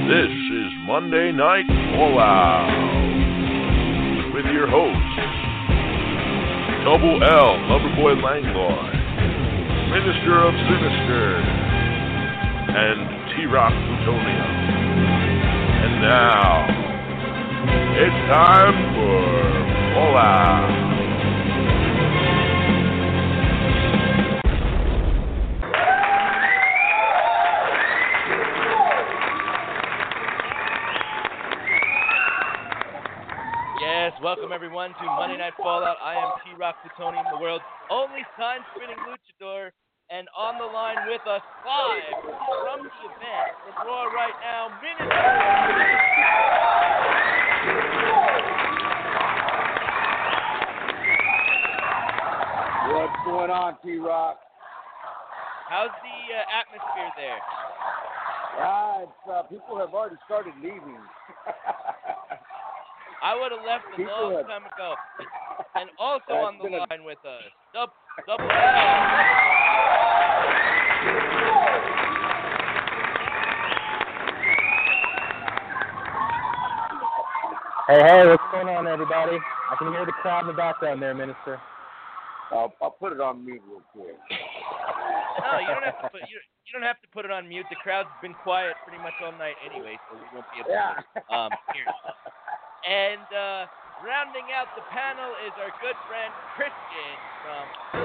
This is Monday Night Fallout with your hosts, Double L, Loverboy Langlois, Minister of Sinister, and T-Rock Plutonium. And now, it's time for Fallout. Welcome everyone to Monday Night Fallout. I am T-Rock Plutonium, the world's only time-spinning luchador, and on the line with us live from the event from Raw right now, Minister. What's going on, T-Rock? How's the atmosphere there? People have already started leaving. I would have left a long time ago. And also on the line with us, Double L. Hey, what's going on, everybody? I can hear the crowd in the background there, Minister. I'll put it on mute real quick. No, you don't have to put you don't have to put it on mute. The crowd's been quiet pretty much all night anyway, so we won't be able to hear it. And rounding out the panel is our good friend Christian from.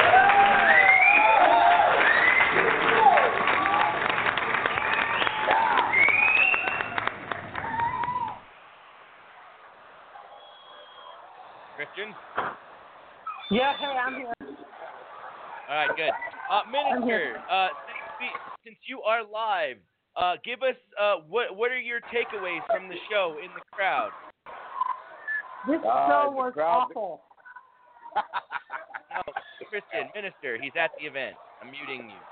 Christian? Yeah, hey, I'm here. All right, good. Minister, since you are live, give us what are your takeaways from the show in the crowd? This show was awful. No, Christian, Minister, he's at the event. I'm muting you.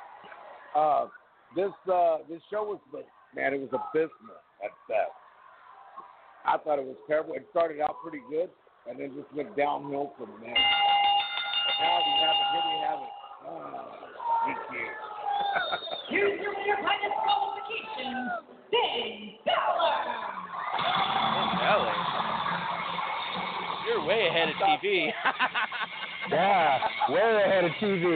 This show was, man, it was abysmal at best. I thought it was terrible. It started out pretty good, and then just went downhill from there. Now we have it. Here we have it. Here's your winner by disqualification, Finn Balor. Balor? You're way ahead of TV. Yeah, way ahead of TV.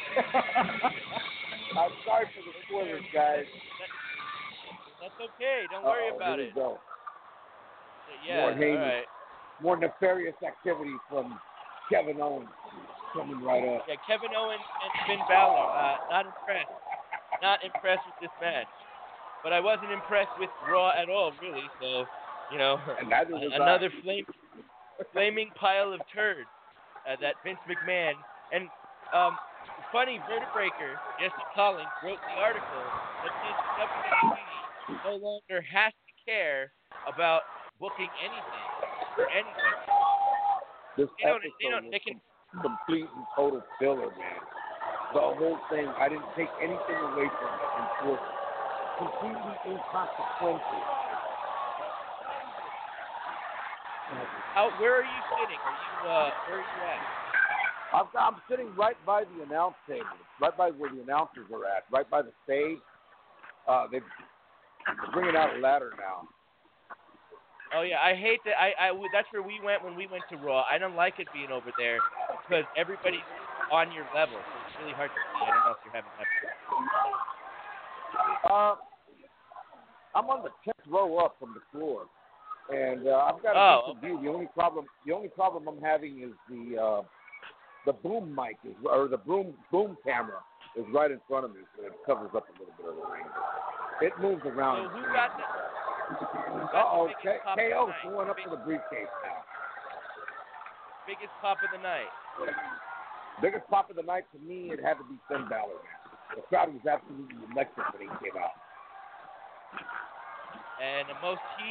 I'm sorry for the spoilers, guys. That's okay. Don't worry about it. Go. Yeah, more heinous, all right. More nefarious activity from Kevin Owens coming right up. Yeah, Kevin Owens and Finn Balor. Not impressed. Not impressed with this match. But I wasn't impressed with Raw at all, really. So, another flaming pile of turds that Vince McMahon and funny Vertebreaker, Jesse Collins, wrote the article that says WWE no longer has to care about booking anything for anybody. This episode was complete and total filler, man. The whole thing, I didn't take anything away from it. It was completely inconsequential. Where are you sitting? Where are you at? I'm sitting right by the announce table, right by where the announcers are at, right by the stage. They're bringing out a ladder now. Oh yeah, I hate that. That's where we went when we went to Raw. I don't like it being over there because everybody's on your level. So it's really hard to see. I don't know if you're having that. I'm on the 10th row up from the floor, and I've got a decent view. The only problem I'm having is the boom mic or the boom camera is right in front of me, so it covers up a little bit of the ring. It moves around. So who got the? KO's going up to the briefcase now. Biggest pop of the night. Biggest pop of the night to me, it had to be Finn Balor. The crowd was absolutely electric when he came out. And the most heat.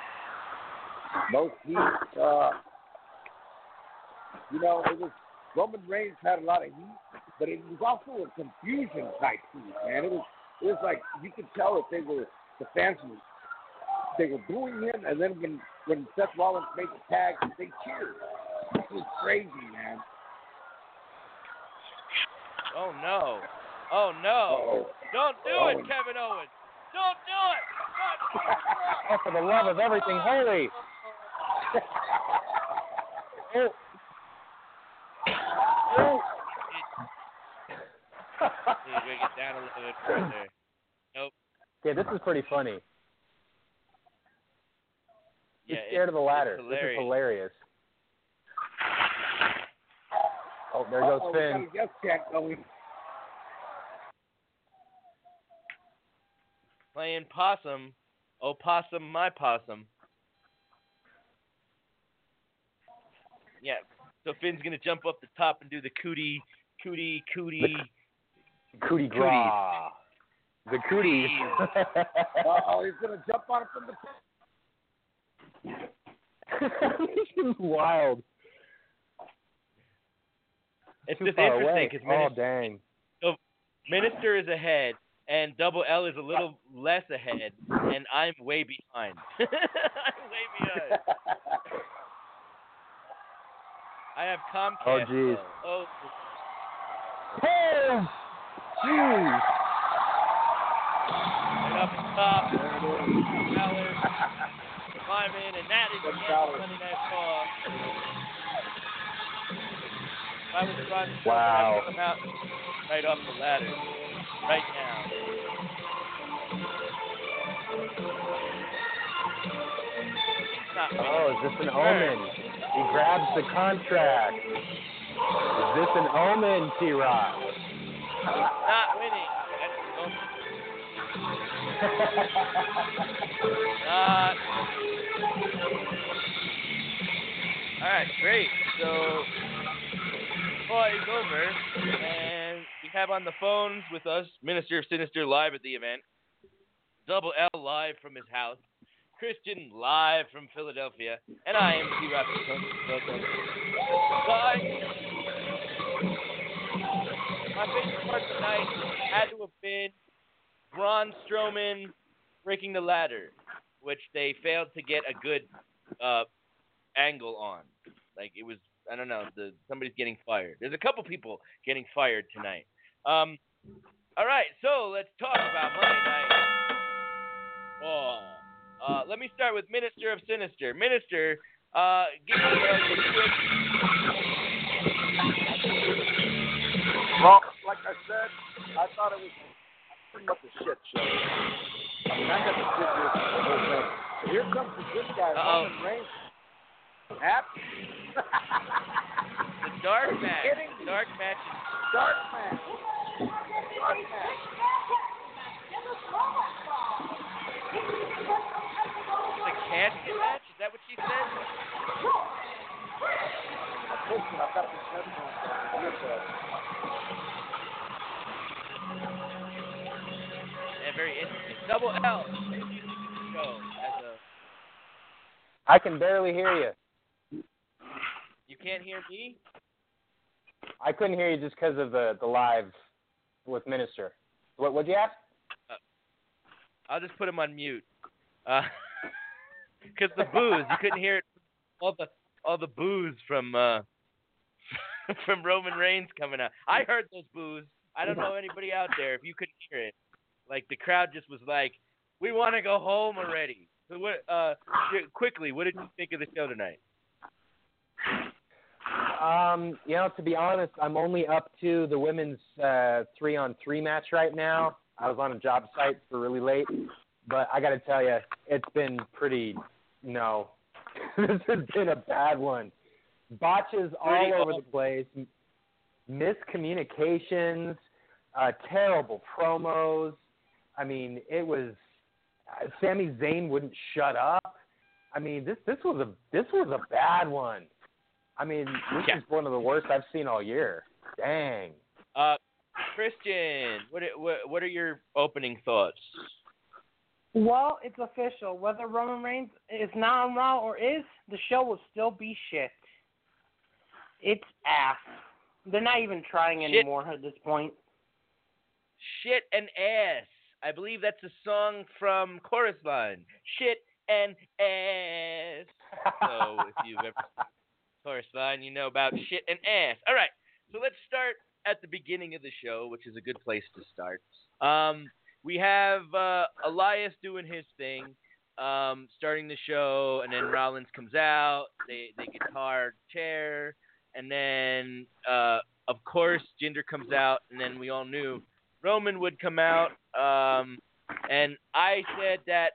It was Roman Reigns had a lot of heat, but it was also a confusion type heat, man. It was like you could tell that the fans were booing him, and then when Seth Rollins made the tag, they cheered. It was crazy, man. Oh no! Oh no! Uh-oh. Don't do it, Kevin Owens! Don't do it! God Oh, for the love of everything holy. Oh. Oh. We're going to get down a little bit further. Nope. Yeah, this is pretty funny. Yeah, He's scared of the ladder. This is hilarious. Oh, there goes Finn. We got a guest chat going. Playing possum. Oh, possum, my possum. Yeah. So Finn's going to jump up the top and do the cootie. Cootie gras. The cooties. Uh-oh, he's going to jump on it from the This is wild. It's too just far interesting away. because dang. So Minister is ahead, and Double L is a little less ahead, and I'm way behind. I'm way behind. I have Comcast. Oh, jeez. Oh. Hey! Jeez. Right up the top. Fowler. Climbing, and that is the end of Monday Night Raw. If I was Ron Strowman, I would come out right off the ladder. Right now. Oh, is this an omen? He grabs the contract. Is this an omen, T-Rock? Not winning. That's an omen. All right, great. So, Raw is over, and we have on the phones with us Minister of Sinister live at the event, Double L live from his house, Christian live from Philadelphia, and I am T-Rock. My favorite part tonight had to have been Braun Strowman breaking the ladder, which they failed to get a good angle on. Like, it was, I don't know, somebody's getting fired. There's a couple people getting fired tonight. All right, so let's talk about Monday Night. Let me start with Minister of Sinister. Minister, give me a quick. Well, like I said, I thought it was pretty much a shit show. I mean, I got to sit here for the whole thing. So here comes the good guy, Roman Reigns. Happy? The dark match. Dark match. Dark match. Dark match. The casket match? Is that what she said? Listen, I've got this headphones on. Yeah, very interesting. Double L. What do you think of the show as a... I can barely hear you. You can't hear me? I couldn't hear you just because of the live with Minister. What'd you ask? I'll just put him on mute. Because the booze, you couldn't hear it. All the booze from from Roman Reigns coming out. I heard those boos. I don't know anybody out there if you couldn't hear it. Like, the crowd just was like, "We want to go home already." So what? Quickly, what did you think of the show tonight? To be honest, I'm only up to the women's 3-on-3 match right now. I was on a job site for really late, but I got to tell you, it's been pretty. No, this has been a bad one. Botches all over the place, miscommunications, terrible promos. I mean, it was Sami Zayn wouldn't shut up. I mean, this was a bad one. I mean, this is one of the worst I've seen all year. Dang. Christian, what are your opening thoughts? Well, it's official. Whether Roman Reigns is not on Raw or is, the show will still be shit. It's ass. They're not even trying anymore at this point. Shit and ass. I believe that's a song from Chorus Line. Shit and ass. So if you've ever seen Chorus Line, you know about shit and ass. All right, so let's start at the beginning of the show, which is a good place to start. We have Elias doing his thing. starting the show, and then Rollins comes out. They guitar chair, and then of course Jinder comes out, and then we all knew Roman would come out. And I said that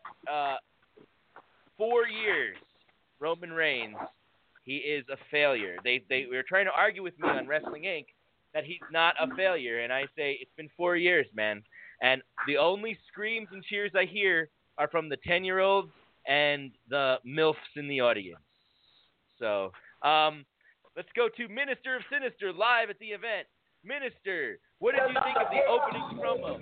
4 years Roman Reigns, he is a failure. They were trying to argue with me on Wrestling Inc. that he's not a failure, and I say it's been 4 years, man. And the only screams and cheers I hear are from the 10-year-olds and the MILFs in the audience. So, let's go to Minister of Sinister live at the event. Minister, what did you think of the opening promo?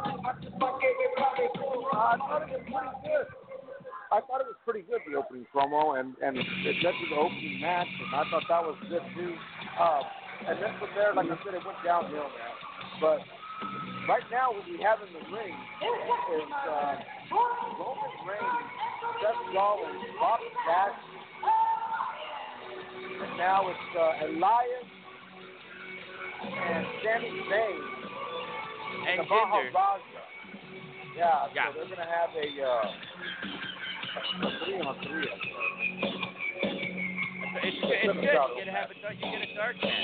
I thought it was pretty good, the opening promo, and it led to the opening match, and I thought that was good too. And then from there, like I said, it went downhill, man. But right now, what we have in the ring is Roman Reigns, Seth Rollins, Bobby Lashley, and now it's Elias and Sami Zayn And Baja Jinder. Raja. Yeah, so they're gonna have a 3-on-3. It's good. You get a dark match.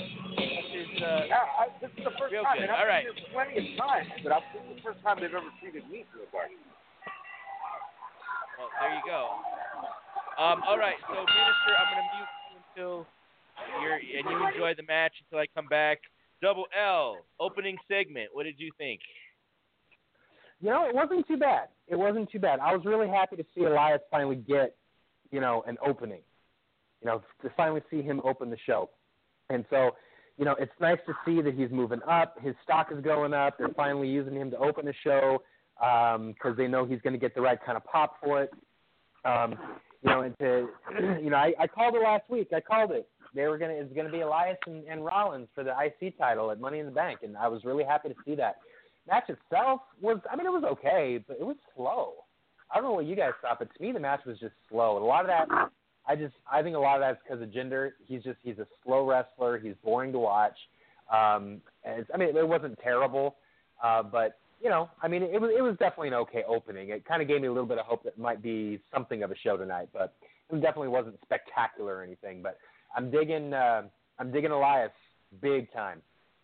This is the first Real time. good. And I've All right. been here plenty of times, but this is the first time they've ever treated me to a dark. Well, there you go. All right. So, Minister, I'm gonna mute you until you enjoy the match until I come back. Double L opening segment. What did you think? You know, it wasn't too bad. I was really happy to see Elias finally get, an opening. To finally see him open the show. And so, it's nice to see that he's moving up. His stock is going up. They're finally using him to open the show because they know he's going to get the right kind of pop for it. I called it last week. I called it. It's going to be Elias and Rollins for the IC title at Money in the Bank, and I was really happy to see that. Match itself was, it was okay, but it was slow. I don't know what you guys thought, but to me the match was just slow. And a lot of that, I think a lot of that's because of Jinder. He's a slow wrestler. He's boring to watch. It wasn't terrible, but it was definitely an okay opening. It kind of gave me a little bit of hope that it might be something of a show tonight, but it definitely wasn't spectacular or anything. But I'm digging Elias big time.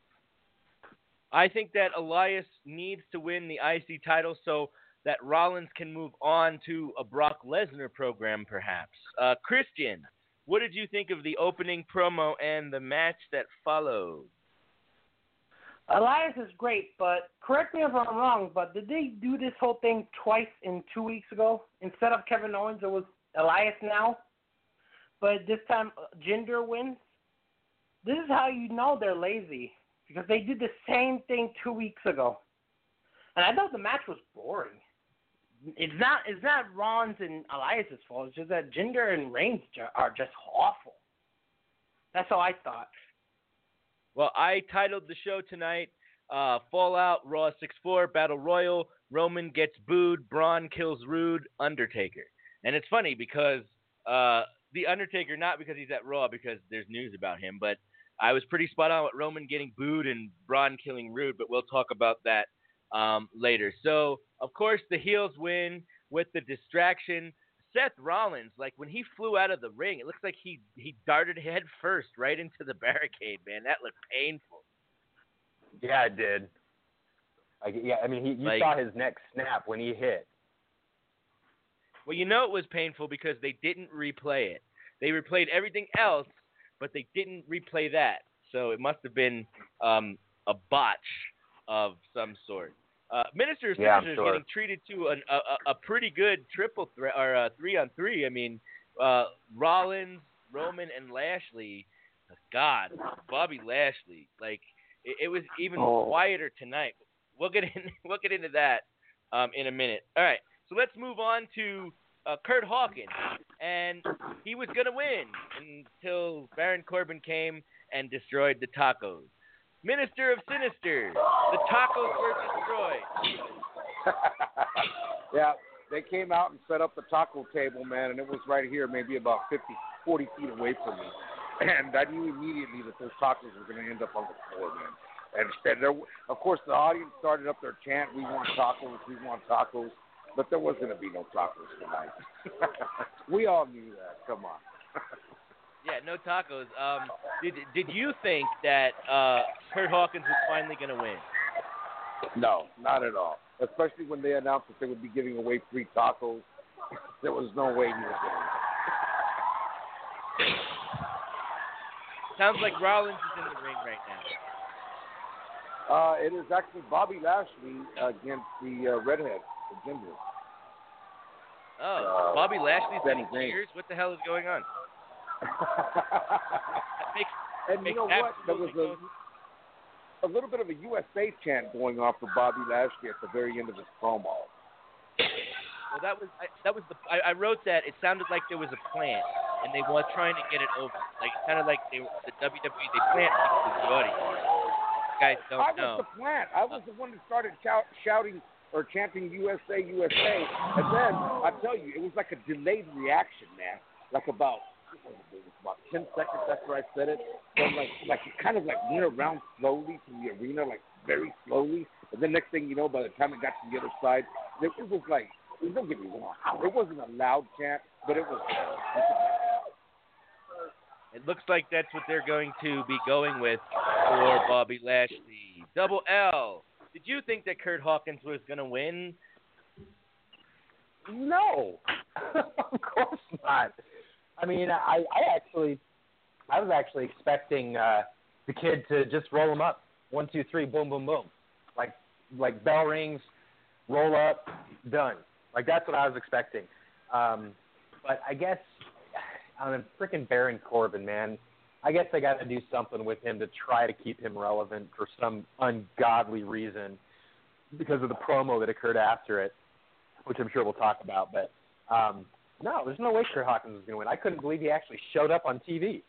I think that Elias needs to win the IC title so that Rollins can move on to a Brock Lesnar program, perhaps. Christian, what did you think of the opening promo and the match that followed? Elias is great, but correct me if I'm wrong, but did they do this whole thing twice in 2 weeks ago? Instead of Kevin Owens, it was Elias now, but this time Jinder wins? This is how you know they're lazy, because they did the same thing 2 weeks ago. And I thought the match was boring. It's not Rollins and Elias' fault. It's just that Jinder and Reigns are just awful. That's how I thought. Well, I titled the show tonight, Fallout Raw 6-4 Battle Royal. Roman gets booed. Braun kills Rude. Undertaker. And it's funny because the Undertaker, not because he's at Raw, because there's news about him, but I was pretty spot on with Roman getting booed and Braun killing Rude, but we'll talk about that later. So, of course, the heels win with the distraction. Seth Rollins, like when he flew out of the ring, it looks like he darted head first right into the barricade, man. That looked painful. Yeah, it did. You saw his neck snap when he hit. Well, it was painful because they didn't replay it. They replayed everything else, but they didn't replay that. So it must have been a botch of some sort. Minister of Sinister is getting treated to a pretty good triple threat or a 3-on-3. Rollins, Roman, and Lashley. God, Bobby Lashley. Like it was even quieter tonight. We'll get into that in a minute. All right, so let's move on to Kurt Hawkins, and he was gonna win until Baron Corbin came and destroyed the tacos. Minister of Sinister, the tacos were destroyed. Yeah, they came out and set up the taco table, man, and it was right here, maybe about 40 feet away from me. And I knew immediately that those tacos were going to end up on the floor, man. And there, of course, the audience started up their chant, "We want tacos, we want tacos." But there was going to be no tacos tonight. We all knew that. Come on. Yeah, no tacos. Did you think that Kurt Hawkins was finally going to win? No, not at all. Especially when they announced that they would be giving away free tacos. There was no way he was going to win. Sounds like Rollins is in the ring right now. It is actually Bobby Lashley against the redhead, the ginger. Oh, Bobby Lashley's getting cheers? What the hell is going on? And you know what? There was a little bit of a USA chant going on for Bobby Lashley at the very end of his promo. Well, I wrote that. It sounded like there was a plant, and they were trying to get it over. Like it sounded like the WWE they plant people in the audience. You guys don't know. I was the plant. I was the one that started shouting or chanting USA, USA, and then I tell you, it was like a delayed reaction, man. Like about 10 seconds after I said it, then like it kind of like went around slowly to the arena, like very slowly. And then next thing you know, by the time it got to the other side, it was like, don't get me wrong, it wasn't a loud chant, but it was. It looks like that's what they're going to be going with for Bobby Lashley. Double L. Did you think that Kurt Hawkins was going to win? No, of course not. I mean, I was actually expecting the kid to just roll him up. 1, 2, 3, boom, boom, boom. Like bell rings, roll up, done. Like that's what I was expecting. But I guess on freaking Baron Corbin, man, I guess I got to do something with him to try to keep him relevant for some ungodly reason because of the promo that occurred after it, which I'm sure we'll talk about. But no, there's no way Kurt Hawkins was going to win. I couldn't believe he actually showed up on TV.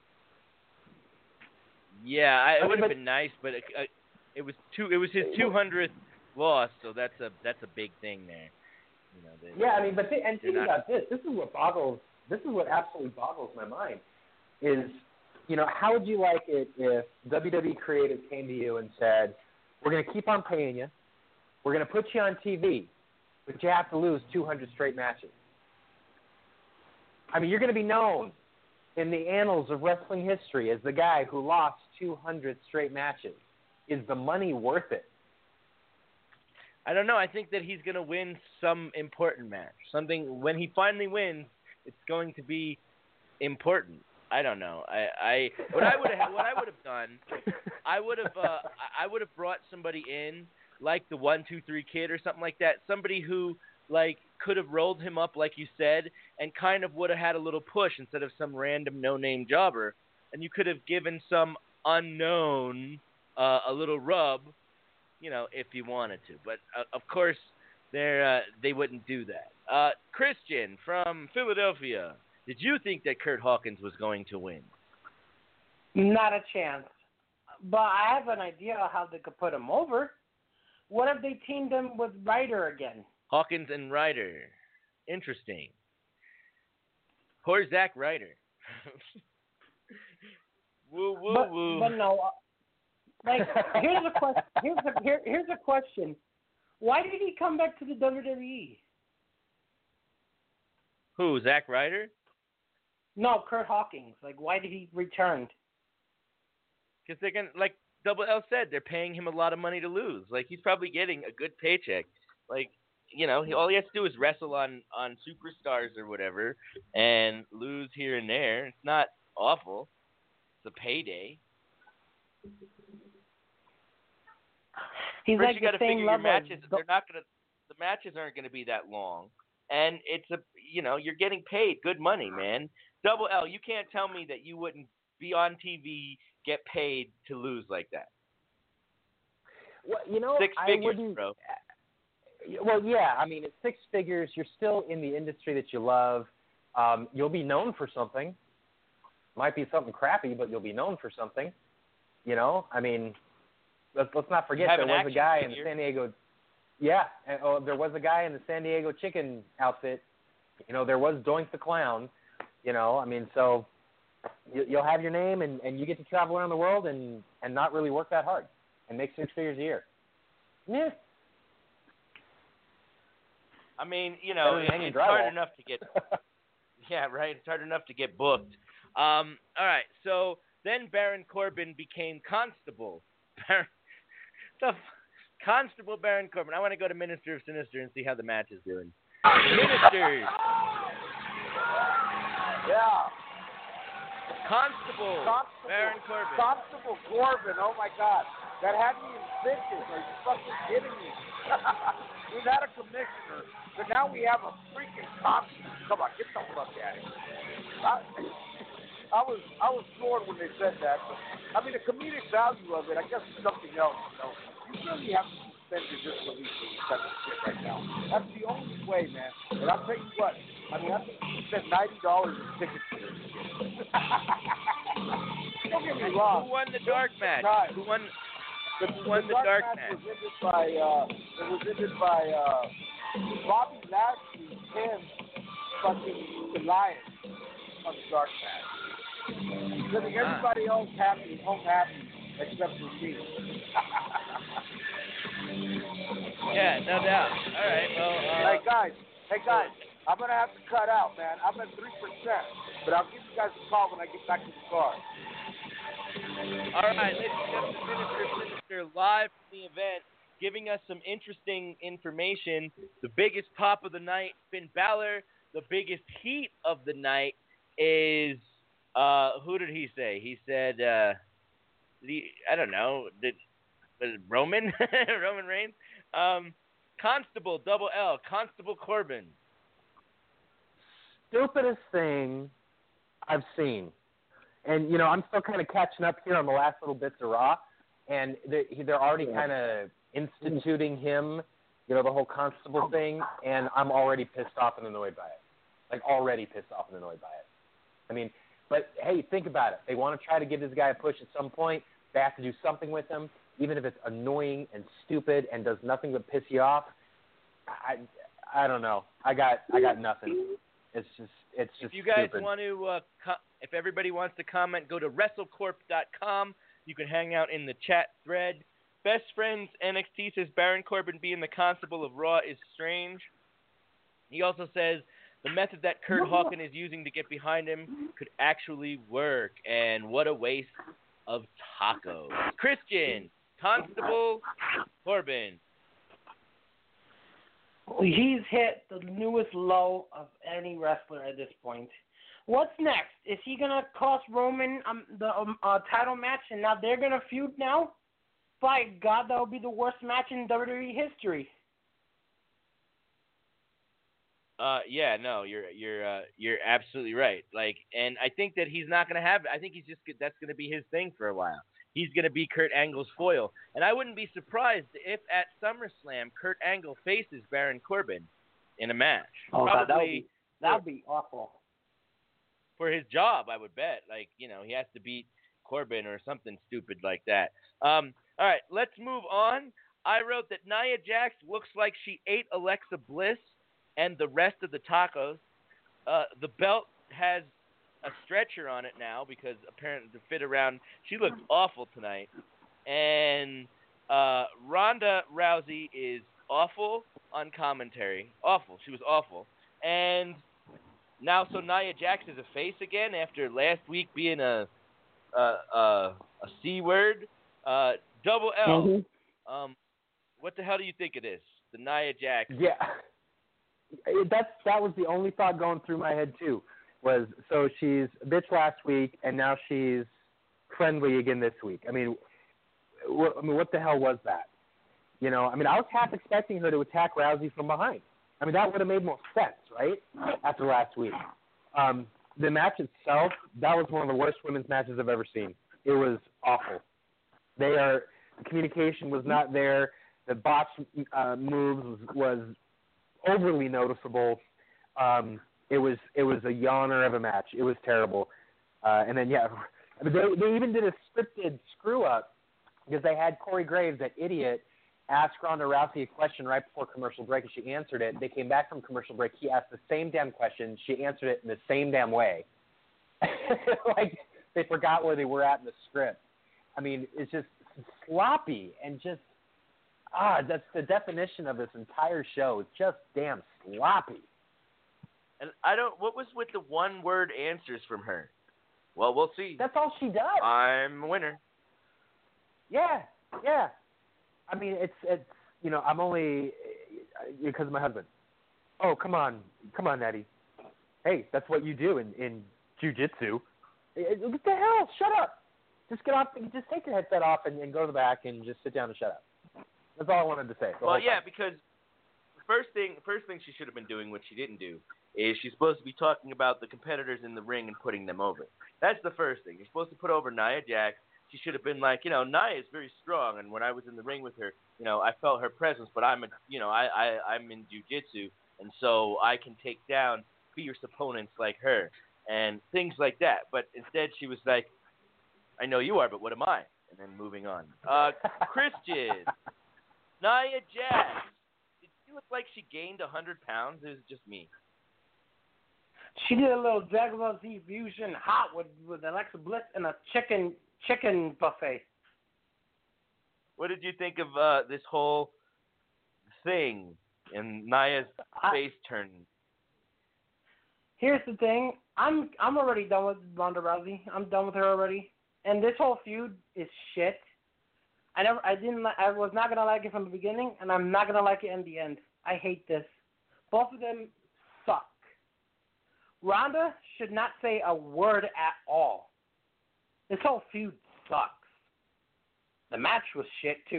Yeah, it would have been nice, but it was his 200th loss, so that's a big thing there. You know, yeah, I mean, think about this. This is what absolutely boggles my mind. Is, you know, how would you like it if WWE creative came to you and said, "We're going to keep on paying you, we're going to put you on TV, but you have to lose 200 straight matches." I mean, you're going to be known in the annals of wrestling history as the guy who lost 200 straight matches. Is the money worth it? I don't know. I think that he's going to win some important match. Something when he finally wins, it's going to be important. I don't know. What I would have done, I would have brought somebody in like the 1, 2, 3 Kid or something like that. Somebody who like could have rolled him up, like you said, and kind of would have had a little push instead of some random no-name jobber. And you could have given some unknown a little rub, you know, if you wanted to. But of course, they wouldn't do that. Christian from Philadelphia, did you think that Kurt Hawkins was going to win? Not a chance. But I have an idea how they could put him over. What if they teamed him with Ryder again? Hawkins and Ryder. Interesting. Poor Zack Ryder. Woo, woo, woo. But no. Like, here's a question. Here's a question. Why did he come back to the WWE? Who, Zack Ryder? No, Kurt Hawkins. Like, why did he return? Because they're gonna, like Double L said, they're paying him a lot of money to lose. Like, he's probably getting a good paycheck. Like, you know, all he has to do is wrestle on Superstars or whatever and lose here and there. It's not awful. It's a payday. He's First, like you got to figure your matches. The matches aren't going to be that long, and you're getting paid good money, man. Double L, you can't tell me that you wouldn't be on TV, get paid to lose like that. Well, you know, 6 figures, bro. Well, yeah, I mean, it's 6 figures. You're still in the industry that you love. You'll be known for something. Might be something crappy, but you'll be known for something. You know, I mean, let's not forget there was a guy in the San Diego. Yeah, there was a guy in the San Diego Chicken outfit. You know, there was Doink the Clown. You know, I mean, so you'll have your name and you get to travel around the world and not really work that hard and make 6 figures a year. Yeah. I mean, you know, it's hard enough to get. Yeah, right. It's hard enough to get booked. All right. So then Baron Corbin became Constable. Constable Baron Corbin. I want to go to Minister of Sinister and see how the match is doing. Minister. Yeah. Constable Baron Corbin. Constable Corbin. Oh my God, that had me in stitches. Are you fucking kidding me? We've had a commissioner, but now we have a freaking constable. Come on, get the fuck out of here. I was floored when they said that. But, I mean, the comedic value of it, I guess, is something else. You know, you really have to suspend your disbelief for this type of shit right now. That's the only way, man. And I'll tell you what. I mean, I think you spent $90 in tickets for this shit. Don't get me wrong. Who won the dark match? Who won the dark match? It was ended by Bobby Lashley and fucking Elias on the dark match. I think everybody else home happy except for me. Yeah, no doubt. All right, well. Hey guys, I'm gonna have to cut out, man. I'm at 3%, but I'll give you guys a call when I get back to the car. All right, ladies and gentlemen, Minister of Sinister live from the event, giving us some interesting information. The biggest pop of the night, Finn Balor. The biggest heat of the night is, who did he say? He said, I don't know, Roman? Roman Reigns? Constable, double L, Constable Corbin. Stupidest thing I've seen. And, you know, I'm still kind of catching up here on the last little bits of Raw, and they're already kind of instituting him, you know, the whole Constable thing, and I'm already pissed off and annoyed by it. Like, already pissed off and annoyed by it. I mean, but, hey, think about it. They want to try to give this guy a push at some point. They have to do something with him, even if it's annoying and stupid and does nothing but piss you off. I don't know. I got nothing. It's just if you guys stupid. Want to, if everybody wants to comment, go to WrestleCorp.com. You can hang out in the chat thread. Best Friends NXT says Baron Corbin being the Constable of Raw is strange. He also says the method that Kurt Hawkins is using to get behind him could actually work, and what a waste of tacos. Christian, Constable Corbin. He's hit the newest low of any wrestler at this point. What's next? Is he gonna cost Roman the title match, and now they're gonna feud now? By God, that would be the worst match in WWE history. Yeah, no, you're absolutely right. Like, and I think that he's not gonna have. I think that's gonna be his thing for a while. He's gonna be Kurt Angle's foil, and I wouldn't be surprised if at SummerSlam Kurt Angle faces Baron Corbin in a match. Oh, probably that would be awful. For his job, I would bet. Like, you know, he has to beat Corbin or something stupid like that. All right, let's move on. I wrote that Nia Jax looks like she ate Alexa Bliss and the rest of the tacos. The belt has a stretcher on it now because apparently to fit around. She looked awful tonight. And Ronda Rousey is awful on commentary. Awful. She was awful. And now, so Nia Jax is a face again after last week being a C word. Double L. Mm-hmm. What the hell do you think of this? The Nia Jax. Yeah. That was the only thought going through my head too. Was so she's a bitch last week and now she's friendly again this week. I mean, what the hell was that? You know, I mean, I was half expecting her to attack Rousey from behind. I mean, that would have made more sense, right? After last week. The match itself, that was one of the worst women's matches I've ever seen. It was awful. The communication was not there. The botch moves was overly noticeable. It was a yawner of a match. It was terrible. And then, yeah, they even did a scripted screw-up because they had Corey Graves, that idiot, ask Ronda Rousey a question right before commercial break, and she answered it. They came back from commercial break. He asked the same damn question. She answered it in the same damn way. Like, they forgot where they were at in the script. I mean, it's just sloppy and just, That's the definition of this entire show. It's just damn sloppy. And what was with the one-word answers from her? Well, we'll see. That's all she does. I'm a winner. Yeah. I mean, it's I'm only because of my husband. Oh, come on, Eddie. Hey, that's what you do in jiu-jitsu. What the hell? Shut up. Just get off. Just take your headset off and go to the back and just sit down and shut up. That's all I wanted to say. Well, yeah, because the first thing she should have been doing, which she didn't do, is she's supposed to be talking about the competitors in the ring and putting them over. That's the first thing. You're supposed to put over Nia Jax. She should have been like, Nia is very strong, and when I was in the ring with her, I felt her presence, but I'm in jiu-jitsu, and so I can take down fierce opponents like her and things like that. But instead, she was like, I know you are, but what am I? And then moving on. Christian, Nia Jax. Did she look like she gained 100 pounds? Or is it just me? She did a little Dragon Ball Z fusion hot with Alexa Bliss and a chicken buffet. What did you think of this whole thing and Nia's face turning? Here's the thing. I'm already done with Ronda Rousey. I'm done with her already. And this whole feud is shit. I was not gonna like it from the beginning, and I'm not gonna like it in the end. I hate this. Both of them suck. Ronda should not say a word at all. This whole feud sucks. The match was shit too.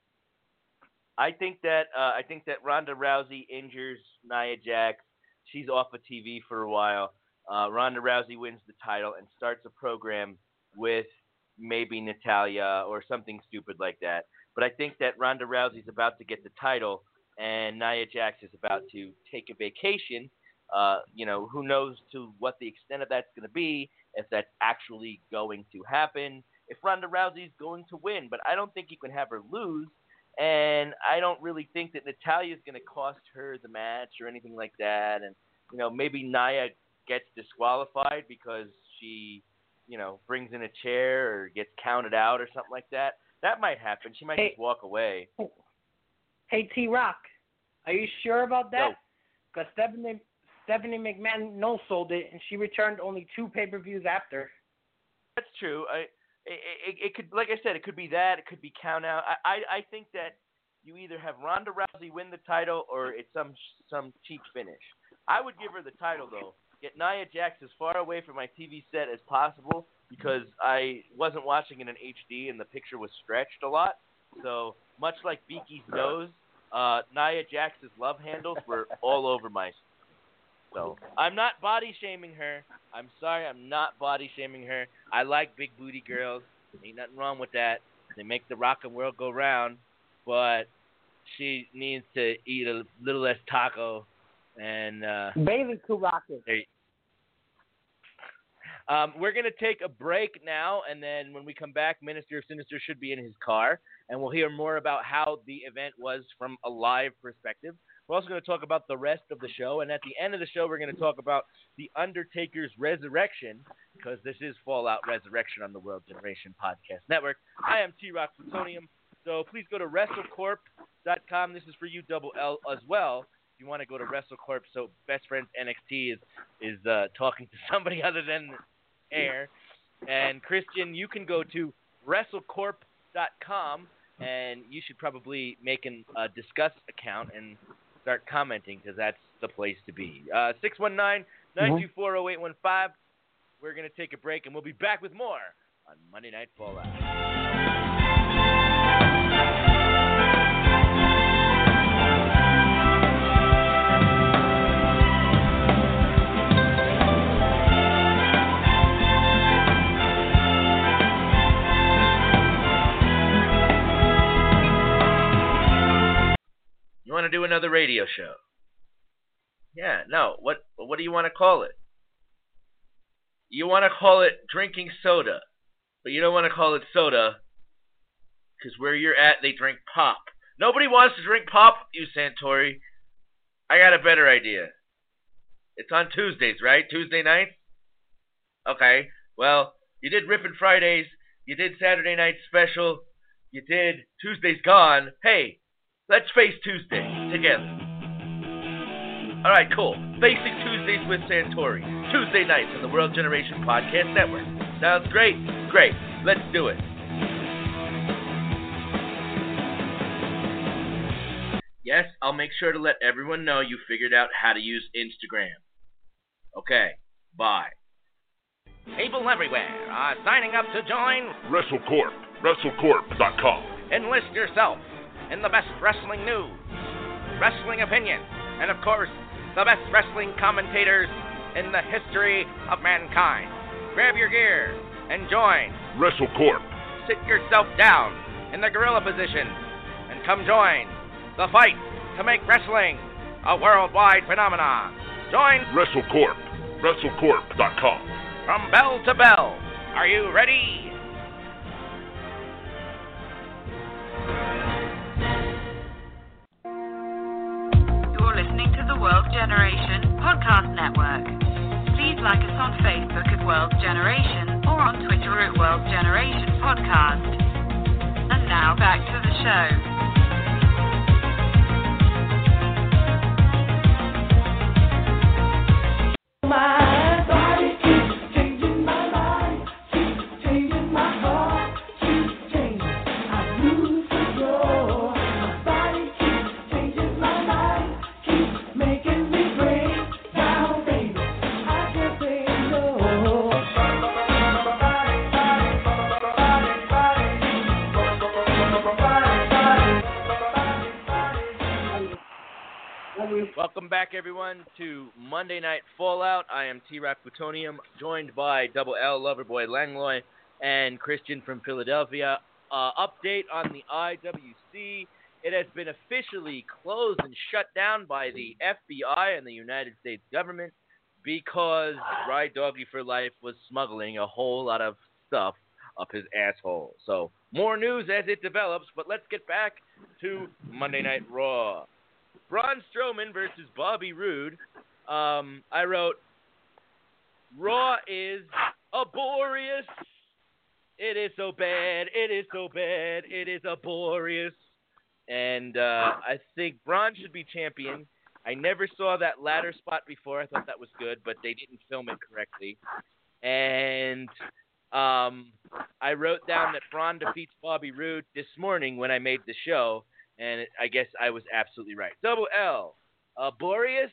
I think that Ronda Rousey injures Nia Jax. She's off of TV for a while. Ronda Rousey wins the title and starts a program with maybe Natalya or something stupid like that. But I think that Ronda Rousey's about to get the title and Nia Jax is about to take a vacation. Who knows to what the extent of that's going to be, if that's actually going to happen, if Ronda Rousey's going to win. But I don't think you can have her lose, and I don't really think that Natalya's going to cost her the match or anything like that. And, maybe Nia gets disqualified because she, brings in a chair or gets counted out or something like that. That might happen. She might just walk away. Hey, T-Rock, are you sure about that? Because Stephanie McMahon no-sold it, and she returned only 2 pay-per-views after. That's true. It could, like I said, it could be that. It could be count out. I think that you either have Ronda Rousey win the title or it's some cheap finish. I would give her the title though. Get Nia Jax as far away from my TV set as possible because I wasn't watching it in HD and the picture was stretched a lot. So much like Beaky's nose, Nia Jax's love handles were all over my. So I'm not body shaming her. I'm sorry, I'm not body shaming her. I like big booty girls. Ain't nothing wrong with that. They make the rockin' world go round. But she needs to eat a little less taco and Bailey could rock it. We're gonna take a break now, and then when we come back, Minister of Sinister should be in his car, and we'll hear more about how the event was from a live perspective. We're also going to talk about the rest of the show, and at the end of the show, we're going to talk about The Undertaker's resurrection, because this is Fallout Resurrection on the World Generation Podcast Network. I am T-Rock Plutonium, so please go to WrestleCorp.com. This is for you, Double L, as well. If you want to go to WrestleCorp, so Best Friends NXT is talking to somebody other than air. And Christian, you can go to WrestleCorp.com, and you should probably make a Discuss account and start commenting because that's the place to be. 619-924-0815. We're going to take a break, and we'll be back with more on Monday Night Fallout. You want to do another radio show? Yeah, no. What do you want to call it? You want to call it Drinking Soda, but you don't want to call it soda because where you're at, they drink pop. Nobody wants to drink pop, you Santori. I got a better idea. It's on Tuesdays, right? Tuesday nights? Okay. Well, you did Rippin' Fridays. You did Saturday Night Special. You did Tuesday's Gone. Hey, Let's face Tuesday together. All right, cool. Facing Tuesdays with Santori. Tuesday nights on the World Generation Podcast Network. Sounds great? Great. Let's do it. Yes, I'll make sure to let everyone know you figured out how to use Instagram. Okay, bye. People everywhere are signing up to join WrestleCorp. WrestleCorp.com. Enlist yourself in the best wrestling news, wrestling opinion, and of course, the best wrestling commentators in the history of mankind. Grab your gear and join WrestleCorp. Sit yourself down in the gorilla position and come join the fight to make wrestling a worldwide phenomenon. Join WrestleCorp. WrestleCorp.com. From bell to bell. Are you ready? You're listening to the World Generation Podcast Network. Please like us on Facebook at World Generation or on Twitter at World Generation Podcast. And now back to the show. My body keeps changing, my mind keeps changing, my heart keeps changing. I lose control. My body keeps changing, my mind keeps making me break down, baby. I can't say no. Welcome back, everyone, to Monday Night Fallout. I am T-Rock Plutonium, joined by Double L Loverboy Langlois and Christian from Philadelphia. Update on the IWC. It has been officially closed and shut down by the FBI and the United States government because Ride Doggy for Life was smuggling a whole lot of stuff up his asshole. So, more news as it develops, but let's get back to Monday Night Raw. Braun Strowman versus Bobby Roode. I wrote, Raw is aborious. It is so bad. It is so bad. It is aborious. And I think Braun should be champion. I never saw that ladder spot before. I thought that was good, but they didn't film it correctly. And I wrote down that Braun defeats Bobby Roode this morning when I made the show. And I guess I was absolutely right. Double L. Aborious?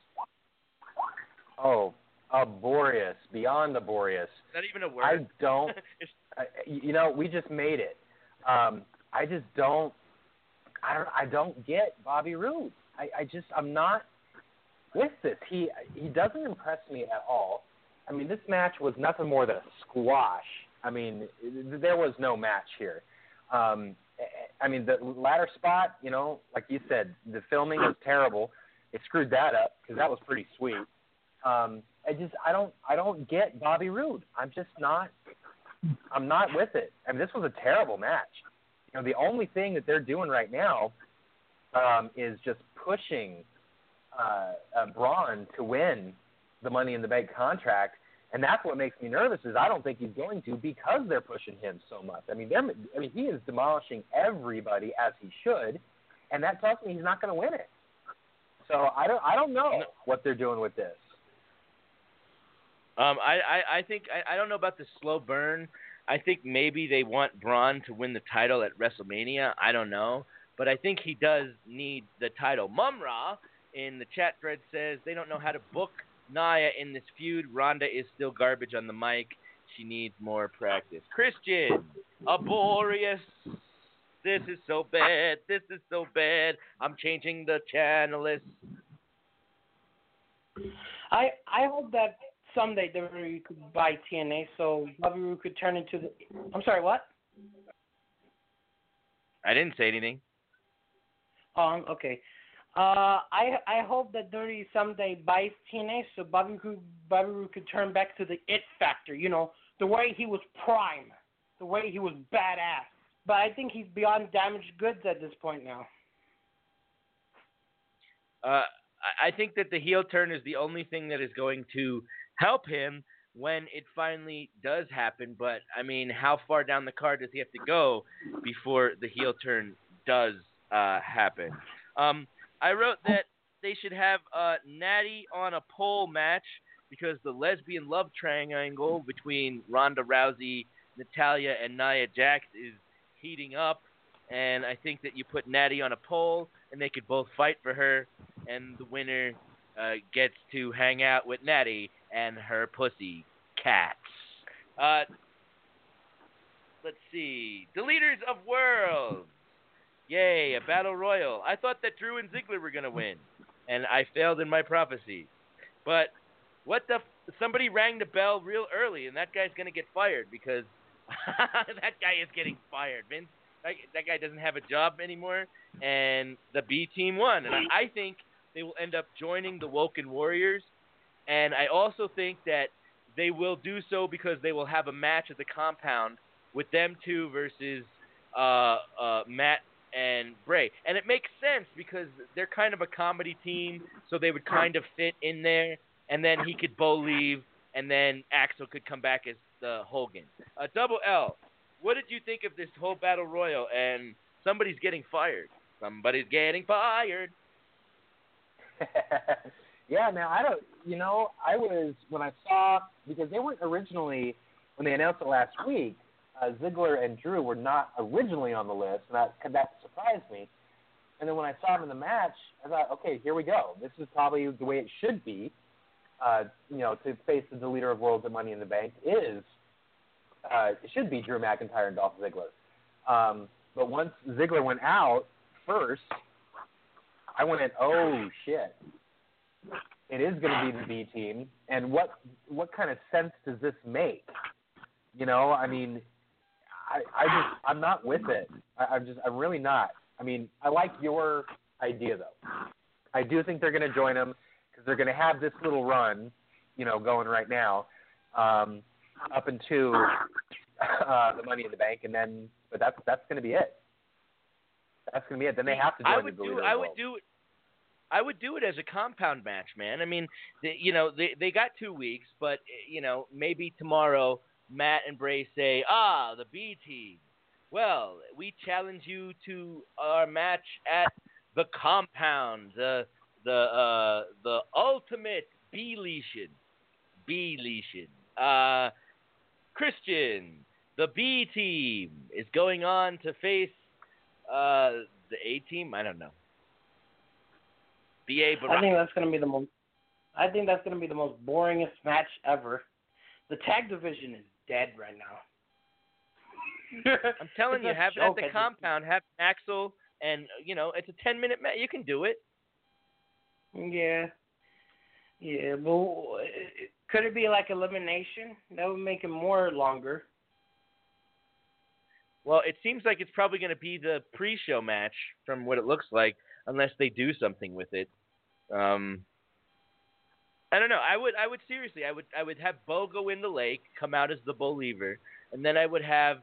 Oh, aborious. Beyond aborious. Is that even a word? I don't. We just made it. I just don't. I don't get Bobby Roode. I'm not with this. He doesn't impress me at all. I mean, this match was nothing more than a squash. I mean, there was no match here. I mean, the ladder spot, like you said, the filming was terrible. It screwed that up because that was pretty sweet. I don't get Bobby Roode. I'm not with it. I mean, this was a terrible match. The only thing that they're doing right now is just pushing Braun to win the Money in the Bank contract. And that's what makes me nervous is I don't think he's going to because they're pushing him so much. I mean, he is demolishing everybody as he should, and that tells me he's not going to win it. So I don't know what they're doing with this. I think I don't know about the slow burn. I think maybe they want Braun to win the title at WrestleMania. I don't know, but I think he does need the title. Mumra in the chat thread says they don't know how to book Nia in this feud. Ronda is still garbage on the mic. She needs more practice. Christian, aborious. This is so bad. This is so bad. I'm changing the channel list. I hope that someday WWE could buy TNA so Bobby Roode could turn into the... I'm sorry, what? I didn't say anything. Okay. I hope that WWE someday buys TNA so Bobby Roode could turn back to the it factor, the way he was prime, the way he was badass. But I think he's beyond damaged goods at this point now. I think that the heel turn is the only thing that is going to help him when it finally does happen. But, I mean, how far down the card does he have to go before the heel turn does happen. I wrote that they should have Natty on a pole match because the lesbian love triangle between Ronda Rousey, Natalya, and Nia Jax is heating up. And I think that you put Natty on a pole, and they could both fight for her, and the winner gets to hang out with Natty and her pussy cats. Let's see. Deleters of Worlds. Yay, a battle royal. I thought that Drew and Ziggler were going to win, and I failed in my prophecy. But somebody rang the bell real early, and that guy's going to get fired because that guy is getting fired. Vince, that guy doesn't have a job anymore, and the B team won. And I think they will end up joining the Woken Warriors, and I also think that they will do so because they will have a match at the compound with them two versus Matt and Bray. And it makes sense because they're kind of a comedy team, so they would kind of fit in there. And then he could leave, and then Axel could come back as the Hogan. Double L, what did you think of this whole battle royal? And somebody's getting fired. Somebody's getting fired. Yeah, man, when I saw, because they weren't originally, when they announced it last week, Ziggler and Drew were not originally on the list, and that surprised me. And then when I saw them in the match, I thought, okay, here we go. This is probably the way it should be. To face the leader of Worlds at Money in the Bank it should be Drew McIntyre and Dolph Ziggler. But once Ziggler went out first, I went, oh shit, it is going to be the B team. And what kind of sense does this make? I mean, I'm not with it. I'm really not. I mean, I like your idea though. I do think they're going to join them because they're going to have this little run, going right now, up into the Money in the Bank, and then, but that's going to be it. That's going to be it. Then they have to join the leader. I would do it as a compound match, man. I mean, they got 2 weeks, but maybe tomorrow Matt and Bray say, the B team. Well, we challenge you to our match at the compound, the ultimate B-letion. Christian, the B team, is going on to face the A team. I don't know. B.A. Baraka. I think that's going to be the most boringest match ever. The tag division is dead right now. I'm telling you, have it at the compound. Have Axel, and it's a 10-minute match. You can do it. Yeah, but could it be like elimination? That would make it more longer. Well, it seems like it's probably going to be the pre-show match from what it looks like, unless they do something with it. I don't know. I would seriously. I would have Bo go in the lake, come out as the believer, and then I would have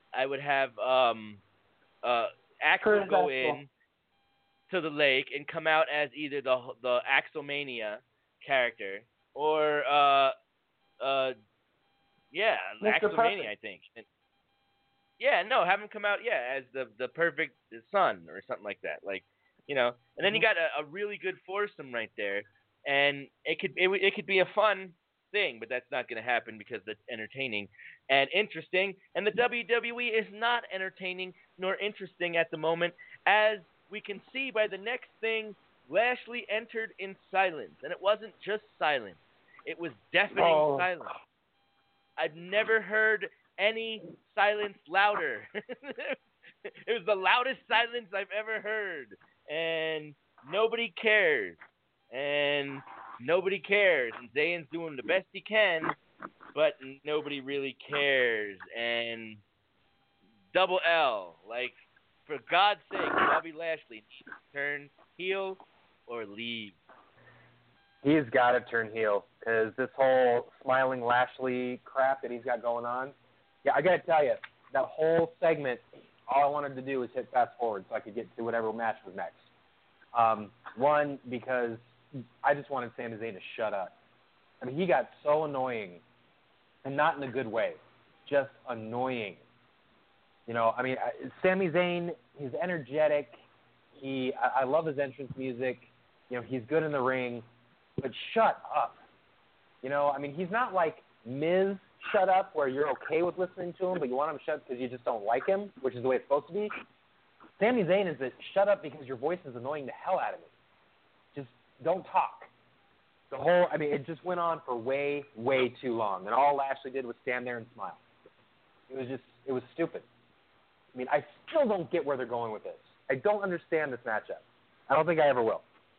Axel go in to the lake and come out as either the Axelmania character or Mr. Axelmania, I think. Have him come out as the perfect son or something like that. And then you got a really good foursome right there, and it could be a fun thing, but that's not going to happen because it's entertaining and interesting, and the WWE is not entertaining nor interesting at the moment, as we can see by the next thing. Lashley entered in silence, and it wasn't just silence; it was deafening silence. I've never heard any silence louder. It was the loudest silence I've ever heard. And nobody cares. And Zayn's doing the best he can, but nobody really cares. And Double L, for God's sake, Bobby Lashley needs to turn heel or leave. He's got to turn heel, because this whole smiling Lashley crap that he's got going on. Yeah, I got to tell you, that whole segment, all I wanted to do was hit fast forward so I could get to whatever match was next. One, because I just wanted Sami Zayn to shut up. I mean, he got so annoying, and not in a good way, just annoying. Sami Zayn, he's energetic, I love his entrance music. You know, he's good in the ring, but shut up. You know, I mean, he's not like Miz shut up where you're okay with listening to him, but you want him shut because you just don't like him, which is the way it's supposed to be. Sami Zayn is a shut up because your voice is annoying the hell out of me. Just don't talk. It just went on for way, way too long. And all Lashley did was stand there and smile. It was stupid. I mean, I still don't get where they're going with this. I don't understand this matchup. I don't think I ever will.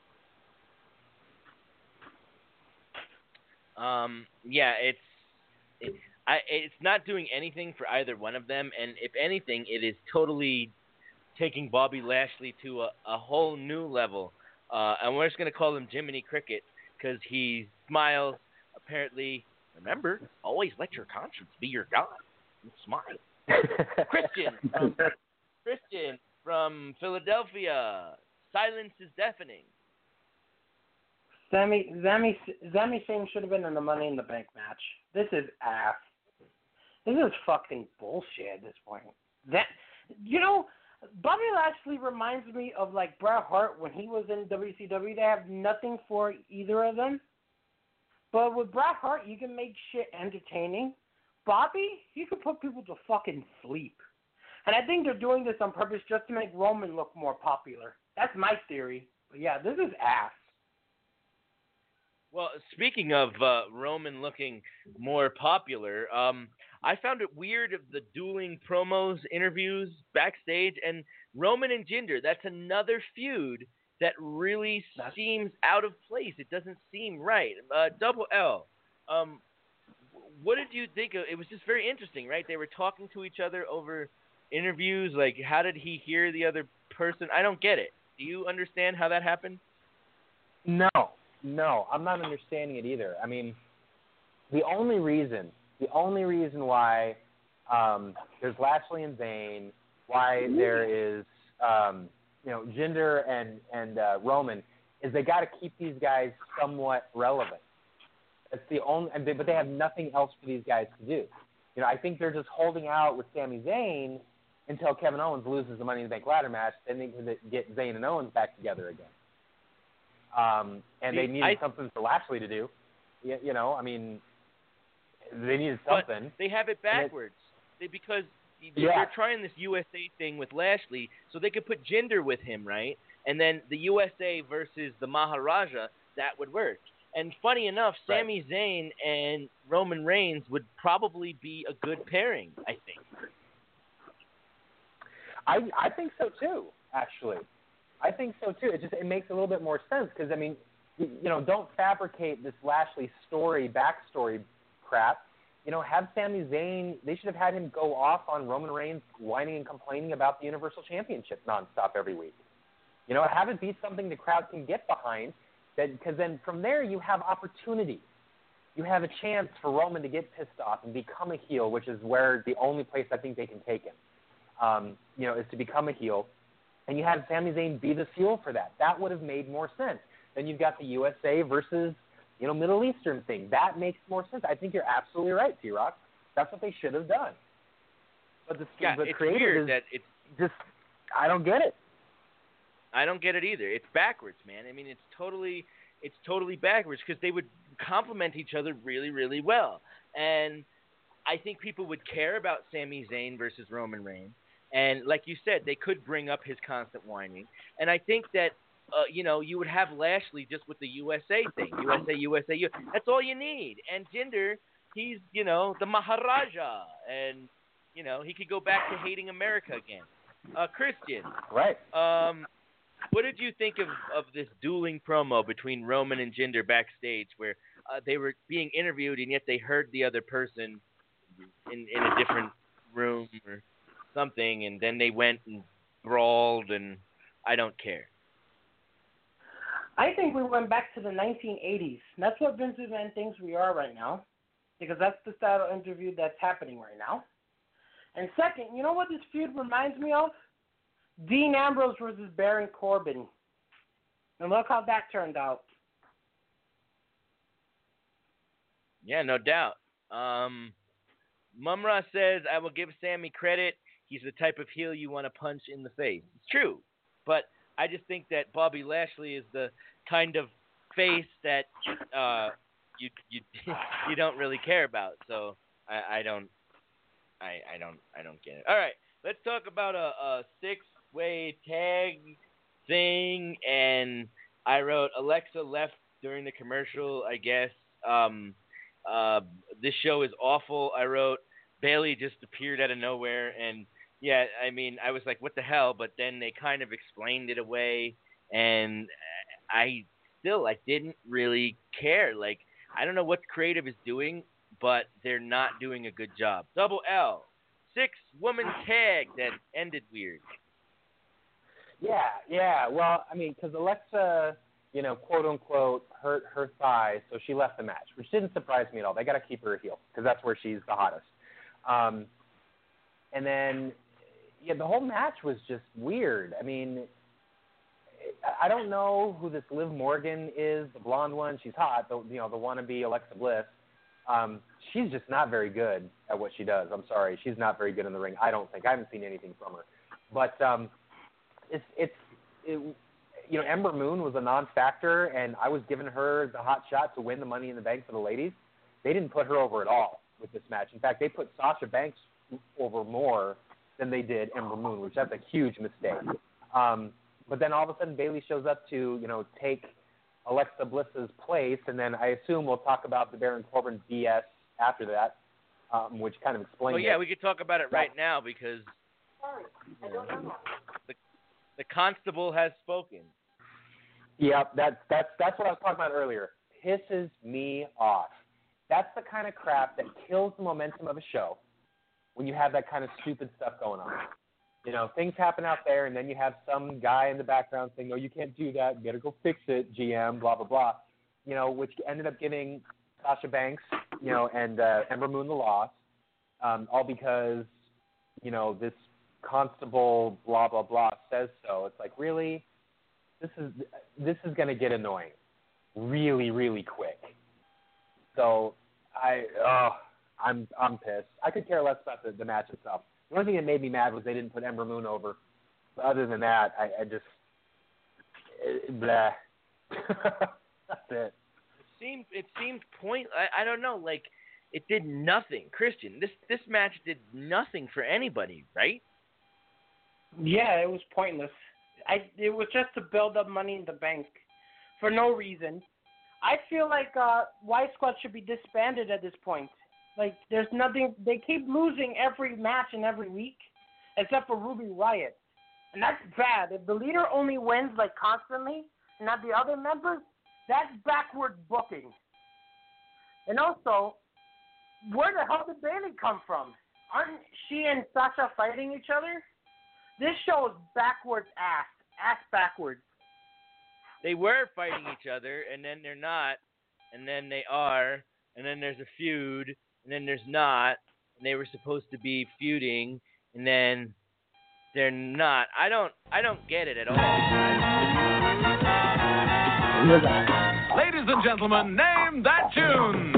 It's not doing anything for either one of them, and if anything, it is totally taking Bobby Lashley to a whole new level. And we're just going to call him Jiminy Cricket because he smiles. Apparently, remember, always let your conscience be your God and smile. Christian from Philadelphia. Silence is deafening. Sami Zayn should have been in the Money in the Bank match. This is ass. This is fucking bullshit at this point. Bobby Lashley reminds me of like Bret Hart when he was in WCW. They have nothing for either of them. But with Bret Hart, you can make shit entertaining. Bobby, you can put people to fucking sleep. And I think they're doing this on purpose just to make Roman look more popular. That's my theory. But yeah, this is ass. Well, speaking of Roman looking more popular, I found it weird of the dueling promos, interviews, backstage, and Roman and Jinder. That's another feud that really seems out of place. It doesn't seem right. Double L, what did you think of? It was just very interesting, right? They were talking to each other over interviews. Like, how did he hear the other person? I don't get it. Do you understand how that happened? No, I'm not understanding it either. I mean, the only reason why there's Lashley and Zayn, why there is Jinder and Roman, is they got to keep these guys somewhat relevant. It's the only, but they have nothing else for these guys to do. You know, I think they're just holding out with Sami Zayn until Kevin Owens loses the Money in the Bank ladder match, then they can get Zayn and Owens back together again. And they needed something for Lashley to do. They needed something. But they have it backwards. Because they're trying this USA thing with Lashley, so they could put Jinder with him, right? And then the USA versus the Maharaja, that would work. And funny enough, Sami Zayn and Roman Reigns would probably be a good pairing, I think. I think so too, actually. I think so too. It makes a little bit more sense because, I mean, don't fabricate this Lashley backstory crap. Have Sami Zayn, they should have had him go off on Roman Reigns whining and complaining about the Universal Championship nonstop every week. Have it be something the crowd can get behind, because then from there you have opportunity. You have a chance for Roman to get pissed off and become a heel, which is where the only place I think they can take him, is to become a heel. And you have Sami Zayn be the fuel for that. That would have made more sense. Then you've got the USA versus, Middle Eastern thing. That makes more sense. I think you're absolutely right, T-Rock. That's what they should have done. But the creative I don't get it. I don't get it either. It's backwards, man. I mean, it's totally backwards because they would complement each other really, really well. And I think people would care about Sami Zayn versus Roman Reigns. And like you said, they could bring up his constant whining. And I think that, you would have Lashley just with the USA thing. USA. That's all you need. And Jinder, he's, the Maharaja. And, he could go back to hating America again. Christian. Right. What did you think of this dueling promo between Roman and Jinder backstage where they were being interviewed and yet they heard the other person in a different room or something, and then they went and brawled, and I don't care. I think we went back to the 1980s. That's what Vince McMahon thinks we are right now, because that's the style of interview that's happening right now. And second, you know what this feud reminds me of? Dean Ambrose versus Baron Corbin. And look how that turned out. Yeah, no doubt. Mumra says, I will give Sammy credit. He's the type of heel you want to punch in the face. It's true. But I just think that Bobby Lashley is the kind of face that you you don't really care about. So I don't get it. All right, let's talk about a 6-way tag thing. And I wrote Alexa left during the commercial, I guess. This show is awful. I wrote Bayley just appeared out of nowhere, and yeah, I mean, I was like, what the hell? But then they kind of explained it away, and I didn't really care. Like, I don't know what creative is doing, but they're not doing a good job. Double L, 6-woman tag that ended weird. Yeah. Well, I mean, because Alexa, quote unquote, hurt her thigh, so she left the match, which didn't surprise me at all. They got to keep her a heel because that's where she's the hottest. And then, the whole match was just weird. I mean, I don't know who this Liv Morgan is, the blonde one. She's hot, the wannabe Alexa Bliss. She's just not very good at what she does. I'm sorry, she's not very good in the ring. I don't think. I haven't seen anything from her. But Ember Moon was a non-factor, and I was giving her the hot shot to win the Money in the Bank for the ladies. They didn't put her over at all with this match. In fact, they put Sasha Banks over more than they did Ember Moon, which that's a huge mistake. But then all of a sudden Bayley shows up to, take Alexa Bliss's place, and then I assume we'll talk about the Baron Corbin BS after that, which kind of explains it. We could talk about it right now because the constable has spoken. Yep, that's what I was talking about earlier. Pisses me off. That's the kind of crap that kills the momentum of a show when you have that kind of stupid stuff going on. Things happen out there, and then you have some guy in the background saying, "No, you can't do that. You got to go fix it, GM." Blah blah blah. Which ended up giving Sasha Banks, and Ember Moon the loss, all because this constable blah blah blah says so. It's like, really, this is going to get annoying, really really quick. So I'm pissed. I could care less about the match itself. The only thing that made me mad was they didn't put Ember Moon over. But other than that, I just blah. That's it. It seemed point. I don't know. Like, it did nothing. Christian, this match did nothing for anybody, right? Yeah, it was pointless. It was just to build up Money in the Bank for no reason. I feel like Y Squad should be disbanded at this point. Like, there's nothing. They keep losing every match and every week, except for Ruby Riott, and that's bad. If the leader only wins like constantly, and not the other members, that's backward booking. And also, where the hell did Bayley come from? Aren't she and Sasha fighting each other? This show is backwards ass backwards. They were fighting each other, and then they're not, and then they are, and then there's a feud, and then there's not, and they were supposed to be feuding, and then they're not. I don't get it at all. Ladies and gentlemen, name that tune.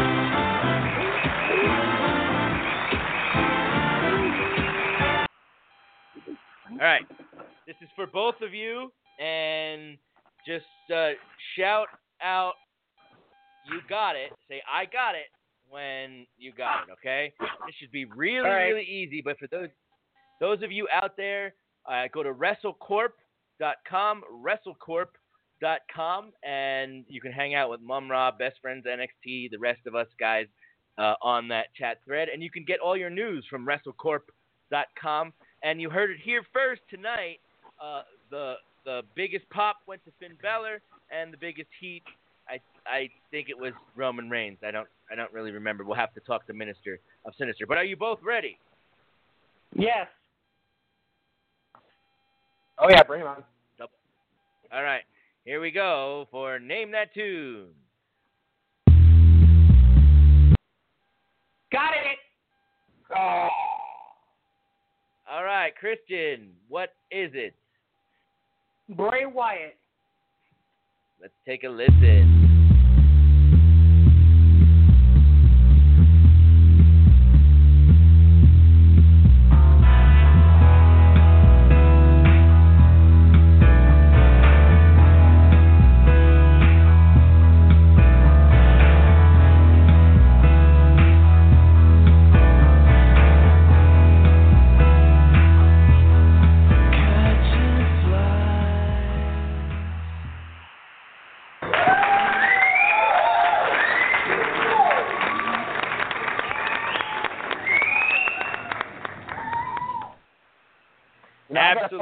All right, this is for both of you, and just shout out, "You got it." Say, "I got it," when you got it, okay? This should be really, really easy. But for those of you out there, go to WrestleCorp.com, WrestleCorp.com, and you can hang out with Mum Rob, Best Friends NXT, the rest of us guys on that chat thread. And you can get all your news from WrestleCorp.com. And you heard it here first tonight. The biggest pop went to Finn Balor, and the biggest heat, I think it was Roman Reigns. I don't really remember. We'll have to talk to Minister of Sinister. But are you both ready? Yes. Oh yeah, bring it on. All right, here we go for Name That Tune. Got it. Oh. All right, Christian, what is it? Bray Wyatt. Let's take a listen.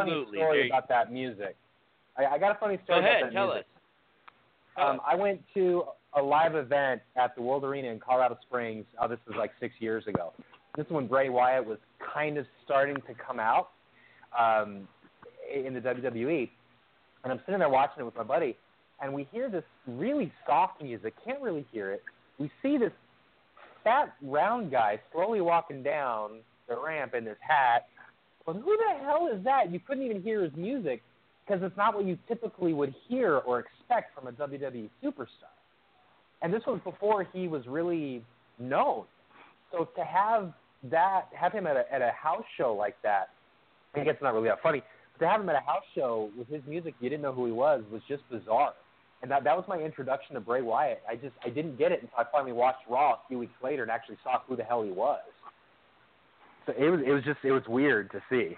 funny story about that music. I got a funny story about that music. Go ahead, tell us. I went to a live event at the World Arena in Colorado Springs. This was like 6 years ago. This is when Bray Wyatt was kind of starting to come out in the WWE. And I'm sitting there watching it with my buddy, and we hear this really soft music. Can't really hear it. We see this fat, round guy slowly walking down the ramp in his hat. But who the hell is that? You couldn't even hear his music because it's not what you typically would hear or expect from a WWE superstar. And this was before he was really known. So to have him at a house show like that, I guess it's not really that funny, but to have him at a house show with his music, you didn't know who he was just bizarre. And that was my introduction to Bray Wyatt. I didn't get it until I finally watched Raw a few weeks later and actually saw who the hell he was. So it was weird to see.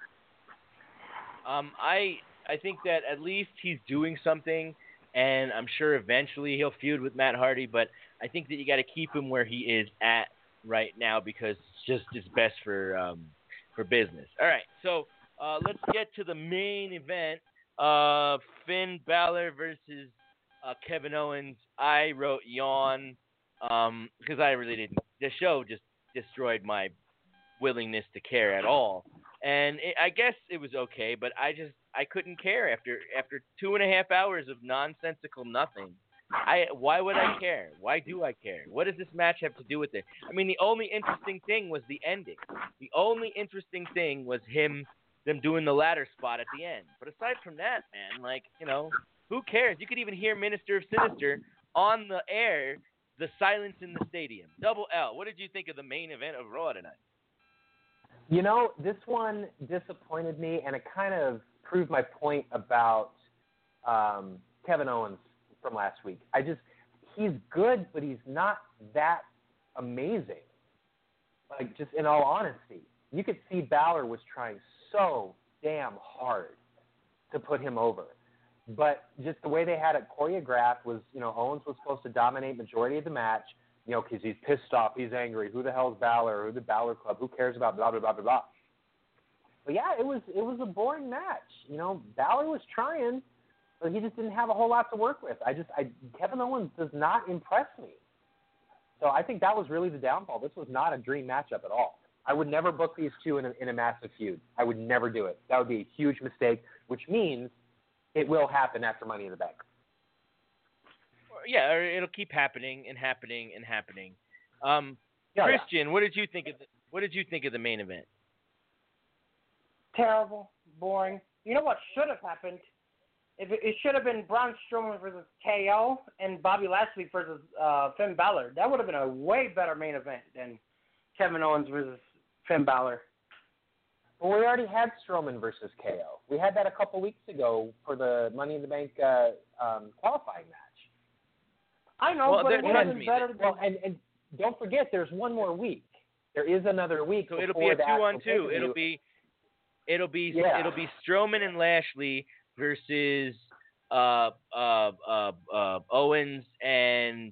I think that at least he's doing something, and I'm sure eventually he'll feud with Matt Hardy, but I think that you got to keep him where he is at right now because it's best for business. All right, so let's get to the main event. Finn Balor versus Kevin Owens. I wrote yawn because I really didn't. The show just destroyed my willingness to care at all. And I guess it was okay, but I couldn't care after 2.5 hours of nonsensical nothing. Why would I care? Why do I care? What does this match have to do with it? I mean, the only interesting thing was the ending. The only interesting thing was them doing the ladder spot at the end. But aside from that, man, who cares? You could even hear Minister of Sinister on the air, the silence in the stadium. Double L, what did you think of the main event of Raw tonight? This one disappointed me, and it kind of proved my point about Kevin Owens from last week. He's good, but he's not that amazing. Just in all honesty, you could see Balor was trying so damn hard to put him over. But just the way they had it choreographed was, Owens was supposed to dominate majority of the match, because he's pissed off, he's angry. Who the hell's Balor? Who's the Balor Club? Who cares about blah, blah, blah, blah, blah. But yeah, it was a boring match. Balor was trying, but he just didn't have a whole lot to work with. Kevin Owens does not impress me. So I think that was really the downfall. This was not a dream matchup at all. I would never book these two in a massive feud. I would never do it. That would be a huge mistake, which means it will happen after Money in the Bank. Yeah, it'll keep happening and happening and happening. Christian, what did you think of the main event? Terrible, boring. You know what should have happened? It should have been Braun Strowman versus KO and Bobby Lashley versus Finn Balor. That would have been a way better main event than Kevin Owens versus Finn Balor. Well, we already had Strowman versus KO. We had that a couple weeks ago for the Money in the Bank qualifying match. I know, but it would have been better. And don't forget, there's one more week. There is another week. So it'll be a 2-on-2. It'll be Strowman and Lashley versus Owens and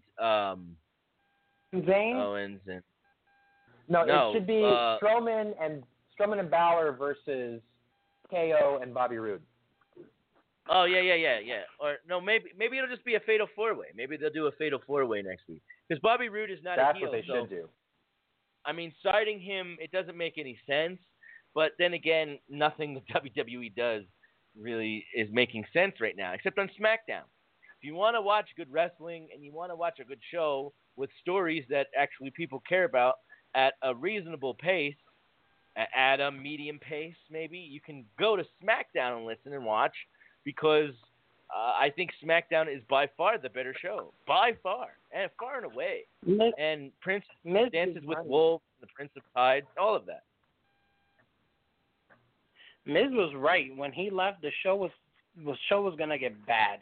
Zayn. Owens and no, it should be Strowman and Balor versus KO and Bobby Roode. Oh, yeah. Or no, maybe it'll just be a fatal 4-way. Maybe they'll do a fatal 4-way next week. Because Bobby Roode is not a heel. That's what they should do. I mean, citing him, it doesn't make any sense. But then again, nothing the WWE does really is making sense right now, except on SmackDown. If you want to watch good wrestling and you want to watch a good show with stories that actually people care about at a reasonable pace, at a medium pace maybe, you can go to SmackDown and listen and watch. Because I think SmackDown is by far the better show. By far. And far and away. And Prince dances with wolves, the Prince of Tides, all of that. Miz was right. When he left, the show was going to get bad.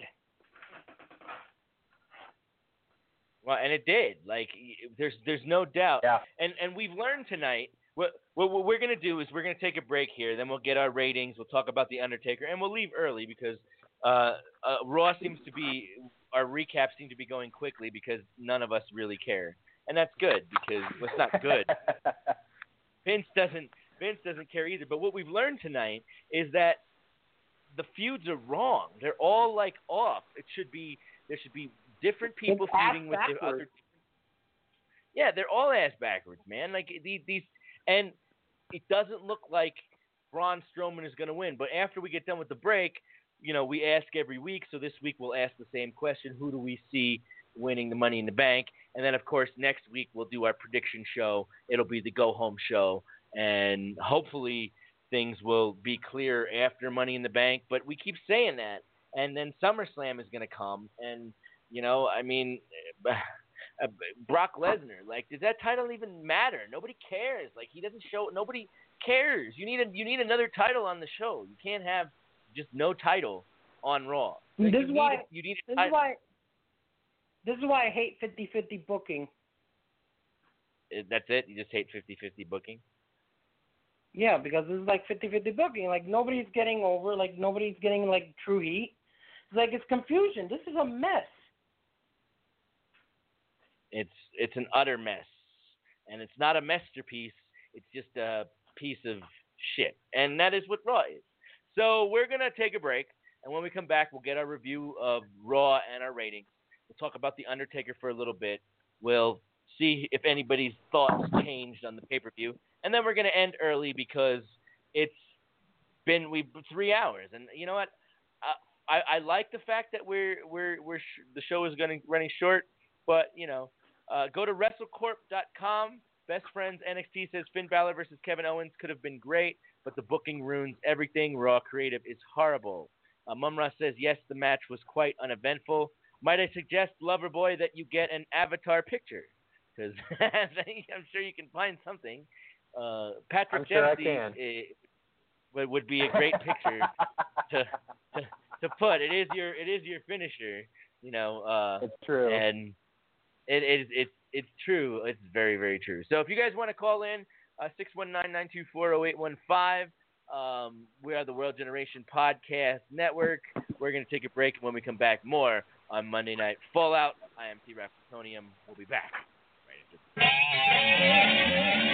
Well, and it did. There's no doubt. Yeah. And we've learned tonight. What we're going to do is we're going to take a break here. Then we'll get our ratings. We'll talk about The Undertaker. And we'll leave early because Raw seems to be – our recaps seem to be going quickly because none of us really care. And that's good because – well, it's not good. Vince Vince doesn't care either. But what we've learned tonight is that the feuds are wrong. They're all like off. There should be different people feuding with the other. Yeah, they're all ass backwards, man. Like these, and it doesn't look like Braun Strowman is going to win. But after we get done with the break, we ask every week. So this week we'll ask the same question: who do we see winning the Money in the Bank? And then, of course, next week we'll do our prediction show. It'll be the go-home show. And hopefully things will be clear after Money in the Bank. But we keep saying that. And then SummerSlam is going to come. And, Brock Lesnar, like, does that title even matter? Nobody cares. Like, he doesn't show – nobody cares. You need another title on the show. You can't have just no title on Raw. Like, This is why I hate 50-50 booking. That's it? You just hate 50-50 booking? Yeah, because this is like 50-50 booking. Like, nobody's getting over. Like, nobody's getting, like, true heat. It's like, it's confusion. This is a mess. It's an utter mess. And it's not a masterpiece. It's just a piece of shit. And that is what Raw is. So we're going to take a break. And when we come back, we'll get our review of Raw and our ratings. We'll talk about The Undertaker for a little bit. We'll see if anybody's thoughts changed on the pay-per-view. And then we're going to end early because it's been 3 hours. And you know what? I like the fact that the show is running short. But, go to WrestleCorp.com. Best Friends NXT says Finn Balor versus Kevin Owens could have been great, but the booking ruins everything. Raw creative is horrible. Mumra says, yes, the match was quite uneventful. Might I suggest, Loverboy, that you get an avatar picture? Because I'm sure you can find something. Patrick Dempsey would be a great picture to put. It is your finisher, It's true. And it's true. It's very, very true. So if you guys want to call in, 619-924-0815. We are the World Generation Podcast Network. We're going to take a break, and when we come back, more on Monday Night Fallout. I am T-Rap Plutonium. We'll be back right after.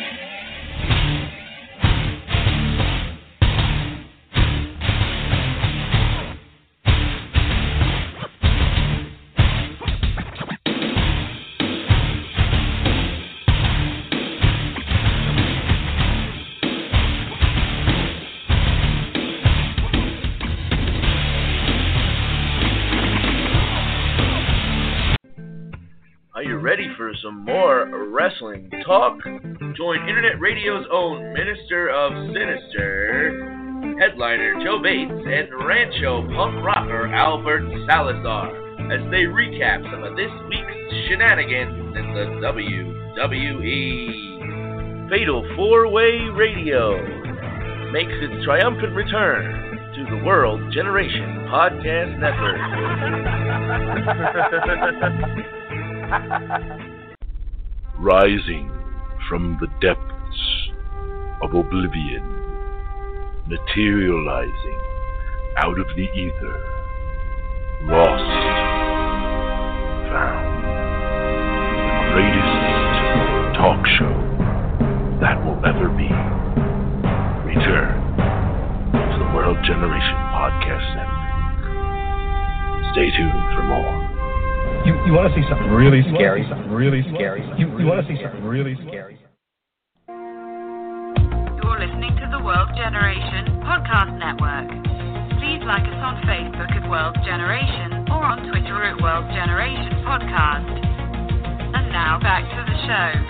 Are you ready for some more wrestling talk? Join Internet Radio's own Minister of Sinister, headliner Joe Bates, and Rancho punk rocker Albert Salazar as they recap some of this week's shenanigans in the WWE. Fatal 4-Way Radio makes its triumphant return to the World Generation Podcast Network. Rising from the depths of oblivion, materializing out of the ether, lost, found, the greatest talk show that will ever be. Return to the World Generation Podcast Network. Stay tuned for more. You want to see something really scary, You want to see something really scary. You're listening to the World Generation Podcast Network. Please like us on Facebook at World Generation or on Twitter at World Generation Podcast. And now back to the show.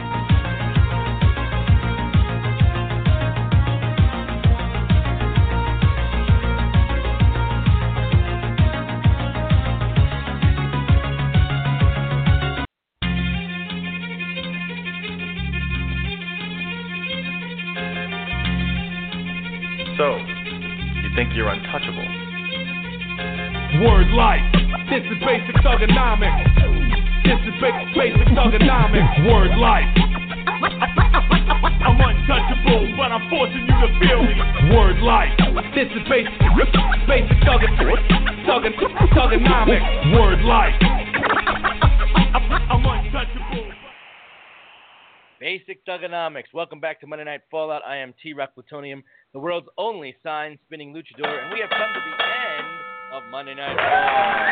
So, you think you're untouchable? Word life. This is basic thugonomics. This is basic thugonomics. Word life. I'm untouchable, but I'm forcing you to feel me. Word life. This is basic thugonomics. Word life. I'm untouchable. Basic Thugonomics. Welcome back to Monday Night Fallout. I am T-Rock Plutonium, the world's only sign-spinning luchador, and we have come to the end of Monday Night Fallout.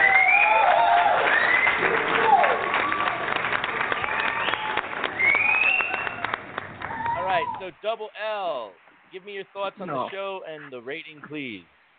All right, so Double L, give me your thoughts on the show and the rating, please.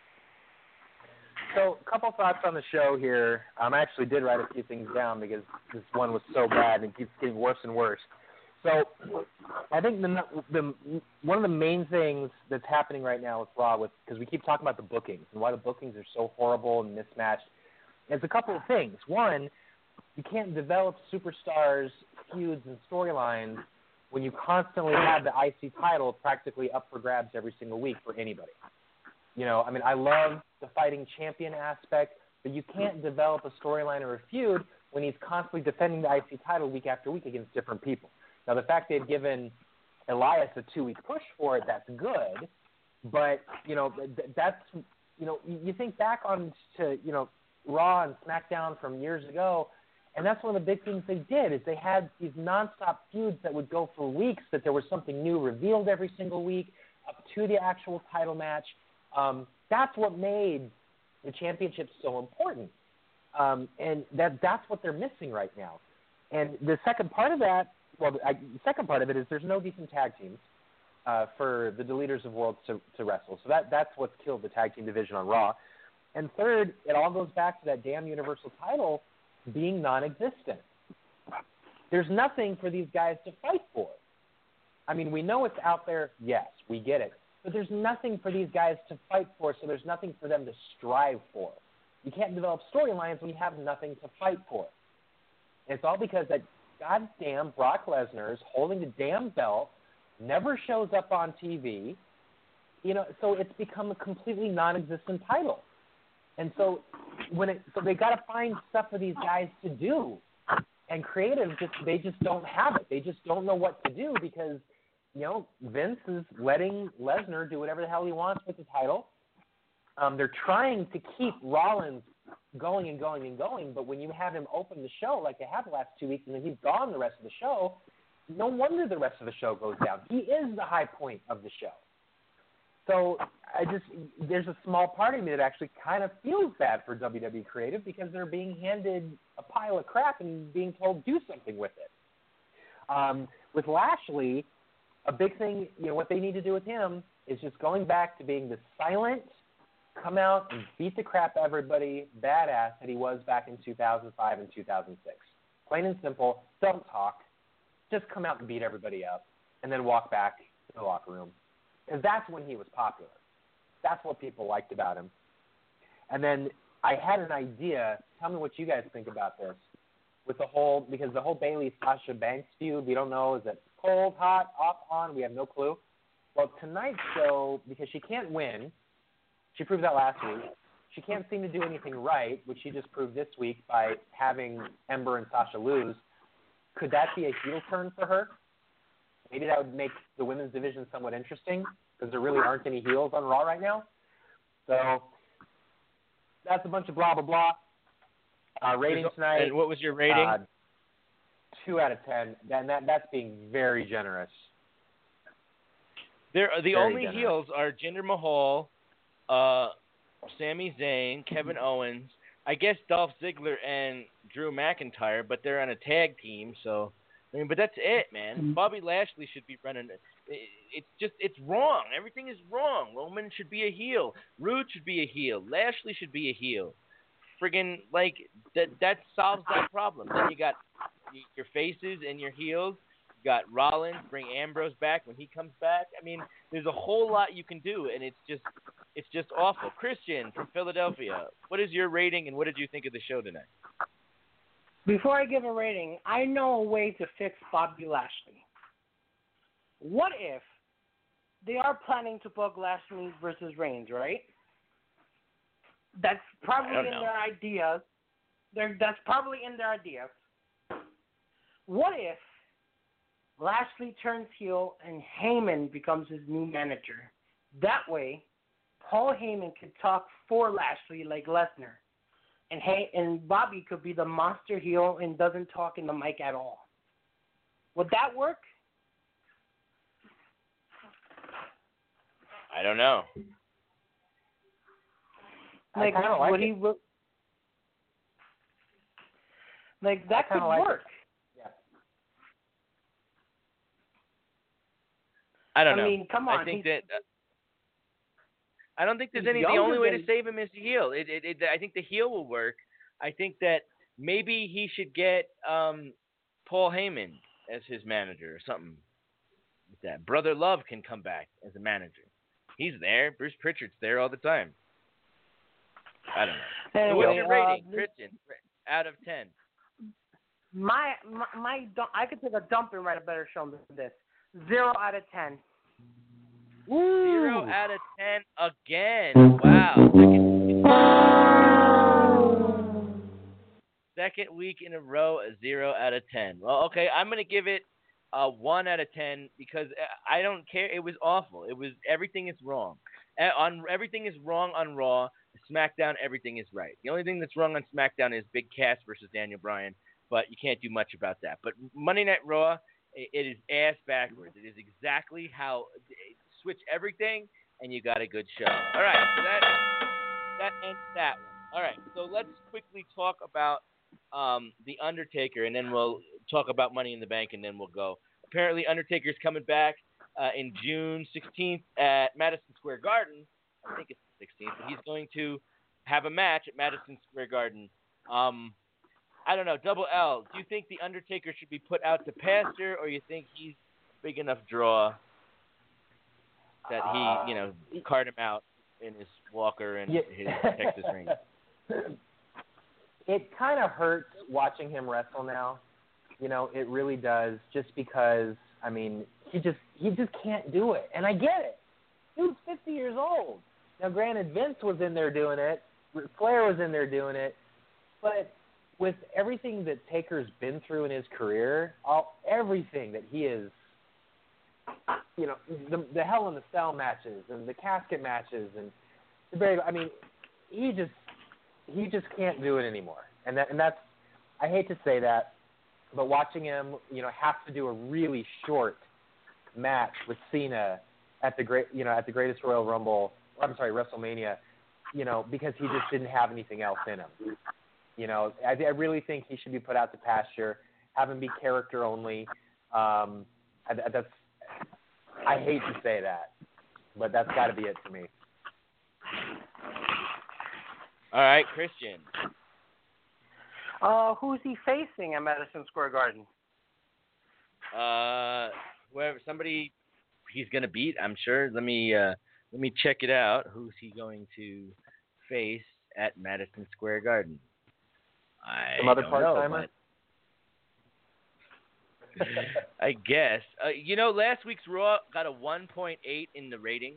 So, a couple thoughts on the show here. I actually did write a few things down because this one was so bad and it keeps getting worse and worse. So, I think the one of the main things that's happening right now with Raw, because we keep talking about the bookings and why the bookings are so horrible and mismatched, there's a couple of things. One, you can't develop superstars, feuds, and storylines when you constantly have the IC title practically up for grabs every single week for anybody. You know, I mean, I love the fighting champion aspect, but you can't develop a storyline or a feud when he's constantly defending the IC title week after week against different people. Now, the fact they've given Elias a 2-week push for it, that's good, but, you know, that's, you know, you think back on to, you know, Raw and SmackDown from years ago, and that's one of the big things they did is they had these nonstop feuds that would go for weeks, that there was something new revealed every single week up to the actual title match. That's what made the championship so important, and that's what they're missing right now. And the second part of that, the second part of it is there's no decent tag teams for the Deleters of Worlds to wrestle. So that's what's killed the tag team division on Raw. And third, it all goes back to that damn Universal title being non-existent. There's nothing for these guys to fight for. I mean, we know it's out there. Yes, we get it. But there's nothing for these guys to fight for, so there's nothing for them to strive for. You can't develop storylines when you have nothing to fight for. And it's all because that goddamn Brock Lesnar is holding the damn belt, never shows up on TV, you know, so it's become a completely non-existent title. And so so they got to find stuff for these guys to do. And creative, they just don't have it. They just don't know what to do because, you know, Vince is letting Lesnar do whatever the hell he wants with the title. They're trying to keep Rollins going and going and going, but when you have him open the show like they have the last 2 weeks and then he's gone the rest of the show, no wonder the rest of the show goes down. He is the high point of the show. So there's a small part of me that actually kind of feels bad for WWE Creative because they're being handed a pile of crap and being told do something with it. With Lashley, a big thing, you know, what they need to do with him is just going back to being the silent, come out and beat the crap out of everybody badass that he was back in 2005 and 2006. Plain and simple, don't talk. Just come out and beat everybody up and then walk back to the locker room. Because that's when he was popular. That's what people liked about him. And then I had an idea. Tell me what you guys think about this. With because the whole Bayley-Sasha Banks feud, we don't know, is it cold, hot, off, on? We have no clue. Well, tonight's show, because she can't win, she proved that last week. She can't seem to do anything right, which she just proved this week by having Ember and Sasha lose. Could that be a heel turn for her? Maybe that would make the women's division somewhat interesting because there really aren't any heels on Raw right now. So that's a bunch of blah, blah, blah. Rating tonight. And what was your rating? 2 out of 10. And that's being very generous. The only heels are Jinder Mahal, Sami Zayn, Kevin Owens, I guess Dolph Ziggler and Drew McIntyre, but they're on a tag team, so I mean, but that's it, man. Bobby Lashley should be running. It's wrong. Everything is wrong. Roman should be a heel. Rude should be a heel. Lashley should be a heel. Friggin' like that solves that problem. Then you got your faces and your heels. You got Rollins, bring Ambrose back when he comes back. I mean, there's a whole lot you can do, and it's just awful. Christian from Philadelphia, what is your rating, and what did you think of the show tonight? Before I give a rating, I know a way to fix Bobby Lashley. What if they are planning to book Lashley versus Reigns, right? That's probably in their ideas. That's probably in their ideas. What if Lashley turns heel and Heyman becomes his new manager? That way, Paul Heyman could talk for Lashley like Lesnar. And Bobby could be the monster heel and doesn't talk in the mic at all. Would that work? I don't know. Like, would he? Like that could work. Yeah. I don't know. I mean, come on. I think that. I don't think there's any. The only way to save him is to heel. I think the heel will work. I think that maybe he should get Paul Heyman as his manager or something like that. Brother Love can come back as a manager. He's there. Bruce Pritchard's there all the time. I don't know. Anyway, what's your rating, Christian? Out of 10. I could take a dump and write a better show than this. 0 out of 10. Woo. 0 out of 10 again. Wow. Second week in a row, a 0 out of 10. Well, okay, I'm going to give it a 1 out of 10 because I don't care. It was awful. It was everything is wrong. Everything is wrong on Raw. SmackDown, everything is right. The only thing that's wrong on SmackDown is Big Cass versus Daniel Bryan, but you can't do much about that. But Monday Night Raw, it is ass backwards. It is exactly how switch everything, and you got a good show. All right, so that ends that one. All right, so let's quickly talk about The Undertaker, and then we'll talk about Money in the Bank, and then we'll go. Apparently, Undertaker's coming back in June 16th at Madison Square Garden. I think it's the 16th, but he's going to have a match at Madison Square Garden. I don't know, Double L, do you think The Undertaker should be put out to pasture, or you think he's a big enough draw that he, cart him out in his walker and his Texas Ranger? It kind of hurts watching him wrestle now. It really does, just because, I mean, he just can't do it. And I get it. Dude's 50 years old. Now, granted, Vince was in there doing it. Flair was in there doing it. But with everything that Taker's been through in his career, everything that he is, the Hell in the Cell matches and the casket matches and he just can't do it anymore. And that's, I hate to say that, but watching him, have to do a really short match with Cena at the Greatest Royal Rumble, WrestleMania, because he just didn't have anything else in him. I really think he should be put out to pasture, have him be character only. I hate to say that, but that's got to be it for me. All right, Christian. Who's he facing at Madison Square Garden? Whoever, somebody he's gonna beat, I'm sure. Let me check it out. Who's he going to face at Madison Square Garden? Some other part-timer? I guess. Last week's Raw got a 1.8 in the rating.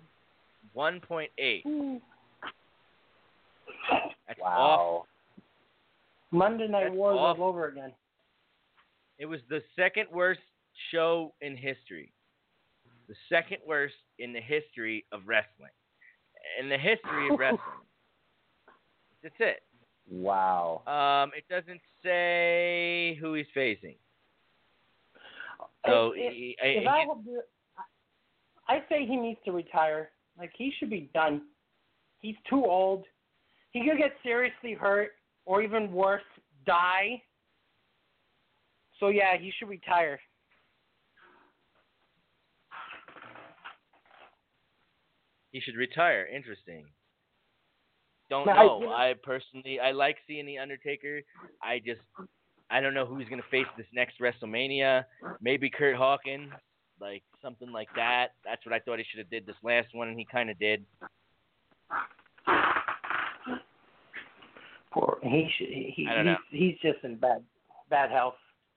1.8. That's wow. Awful. Monday Night Wars all over again. It was the second worst show in history. The second worst in the history of wrestling. In the history of wrestling. That's it. Wow. It doesn't say who he's facing. So I say he needs to retire. Like, he should be done. He's too old. He could get seriously hurt, or even worse, die. So yeah, he should retire. He should retire. Interesting. Don't know. I like seeing The Undertaker. I don't know who's going to face this next WrestleMania. Maybe Kurt Hawkins, like something like that. That's what I thought he should have did this last one, and he kind of did. Poor. He's just in bad health.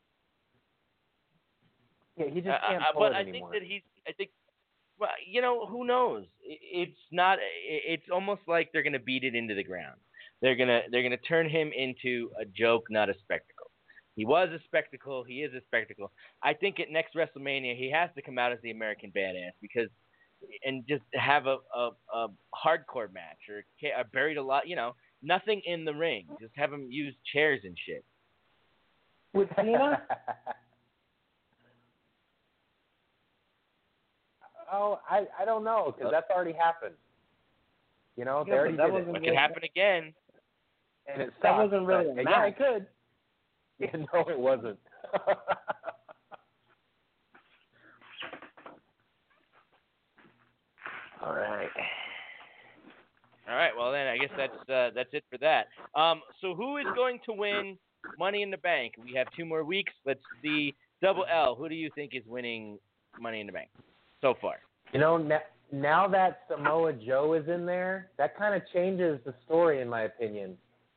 Yeah, he just can't pull it anymore. Well, who knows? It's not. It's almost like they're gonna beat it into the ground. They're gonna turn him into a joke, not a spectacle. He was a spectacle. He is a spectacle. I think at next WrestleMania he has to come out as the American Badass and just have a hardcore match or buried a lot. Nothing in the ring. Just have him use chairs and shit. With Cena? Oh, I don't know, because that's already happened. You know, they already did it. It could happen again. And it that sucks, wasn't really a but, match. Yeah, it could. Yeah, no, it wasn't. All right. All right. Well, then I guess that's it for that. So who is going to win Money in the Bank? We have 2 more weeks. Let's see. Double L. Who do you think is winning Money in the Bank so far? You know, now that Samoa Joe is in there, that kind of changes the story, in my opinion.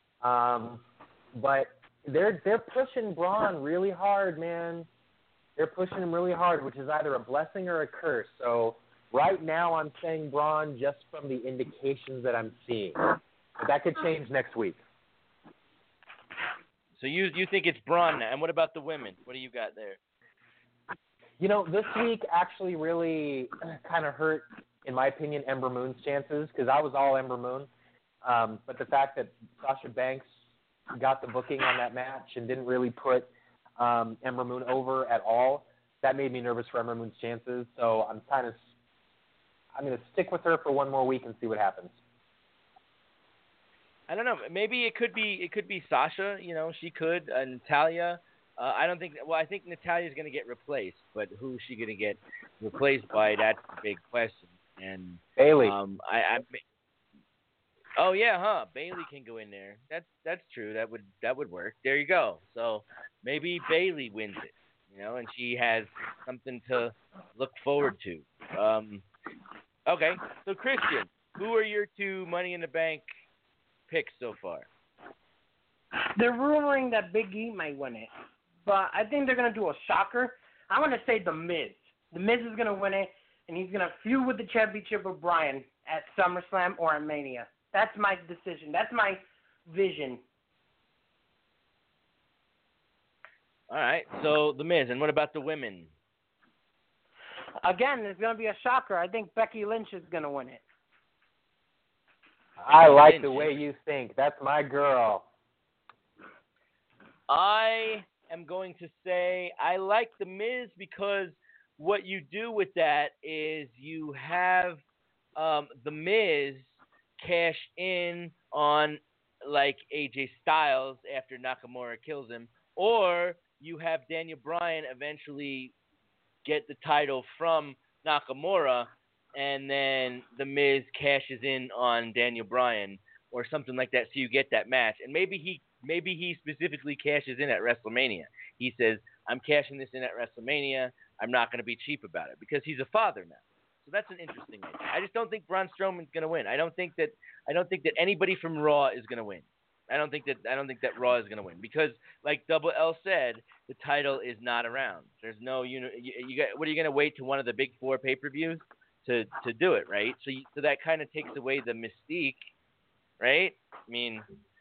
But they're pushing Braun really hard, man. They're pushing him really hard, which is either a blessing or a curse. So right now I'm saying Braun just from the indications that I'm seeing. But that could change next week. So you think it's Braun now. And what about the women? What do you got there? You know, this week actually really kind of hurt, in my opinion, Ember Moon's chances, because I was all Ember Moon. But the fact that Sasha Banks got the booking on that match and didn't really put Ember Moon over at all, that made me nervous for Ember Moon's chances. So I'm going to stick with her for 1 more week and see what happens. I don't know. Maybe it could be Sasha. You know, she could. Natalya. I don't think. Well, I think Natalya's going to get replaced, but who's she going to get replaced by? That's the big question. And Bayley. Oh yeah, huh? Bayley can go in there. That's true. That would work. There you go. So maybe Bayley wins it. You know, and she has something to look forward to. Okay. So Christian, who are your 2 Money in the Bank picks so far? They're rumoring that Big E might win it, but I think they're going to do a shocker. I'm going to say The Miz. The Miz is going to win it, and he's going to feud with the championship with Bryan at SummerSlam or at Mania. That's my decision. That's my vision. All right. So The Miz. And what about the women? Again, there's going to be a shocker. I think Becky Lynch is going to win it. I like the way you think. That's my girl. I am going to say I like The Miz because what you do with that is you have The Miz cash in on like AJ Styles after Nakamura kills him, or you have Daniel Bryan eventually get the title from Nakamura, and then The Miz cashes in on Daniel Bryan or something like that, so you get that match. And maybe he specifically cashes in at WrestleMania. He says, I'm cashing this in at WrestleMania. I'm not going to be cheap about it, because he's a father now. So that's an interesting idea. I just don't think Braun Strowman's going to win. I don't think that anybody from Raw is going to win. I don't think that Raw is going to win, because, like Double L said, the title is not around. There's no what are you going to wait to one of the big 4 pay-per-views to do it, right? So that kind of takes away the mystique, right? I mean,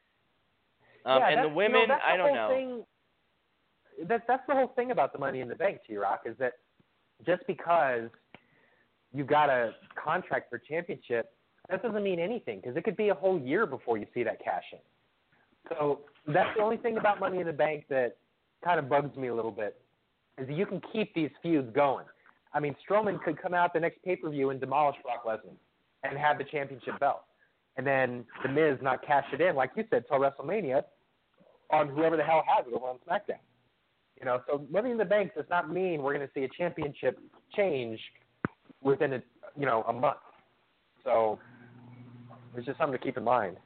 and the women, I don't know. That's the whole thing about the Money in the Bank, T-Rock, is that just because you got a contract for championship, that doesn't mean anything, because it could be a whole year before you see that cash in. So that's the only thing about Money in the Bank that kind of bugs me a little bit, is that you can keep these feuds going. I mean, Strowman could come out the next pay-per-view and demolish Brock Lesnar and have the championship belt. And then The Miz not cash it in, like you said, till WrestleMania on whoever the hell has it over on SmackDown. You know, so Money in the Bank does not mean we're going to see a championship change within a month. So it's just something to keep in mind.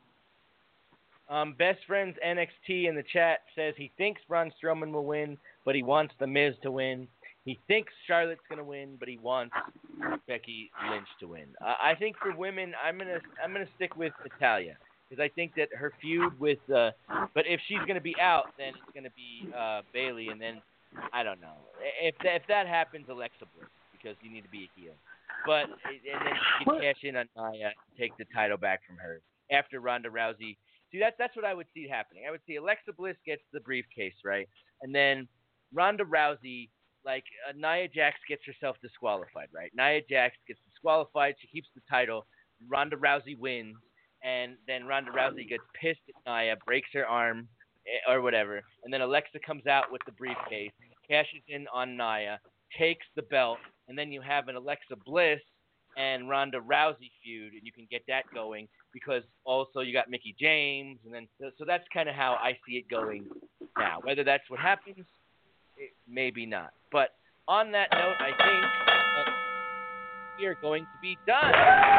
Best Friends NXT in the chat says he thinks Braun Strowman will win, but he wants The Miz to win. He thinks Charlotte's going to win, but he wants Becky Lynch to win. I think for women, I'm gonna stick with Natalya, because I think that her feud with but if she's going to be out, then it's going to be Bayley, and then I don't know if that happens, Alexa Bliss, because you need to be a heel. But and then she can cash in on Nia and take the title back from her after Ronda Rousey. See, that's what I would see happening. I would see Alexa Bliss gets the briefcase, right? And then Ronda Rousey, like Nia Jax, gets herself disqualified, right? Nia Jax gets disqualified. She keeps the title. Ronda Rousey wins. And then Ronda Rousey gets pissed at Nia, breaks her arm or whatever. And then Alexa comes out with the briefcase, cashes in on Nia, takes the belt, and then you have an Alexa Bliss and Ronda Rousey feud, and you can get that going because also you got Mickie James, and then so that's kind of how I see it going now. Whether that's what happens, maybe not. But on that note, I think that we are going to be done.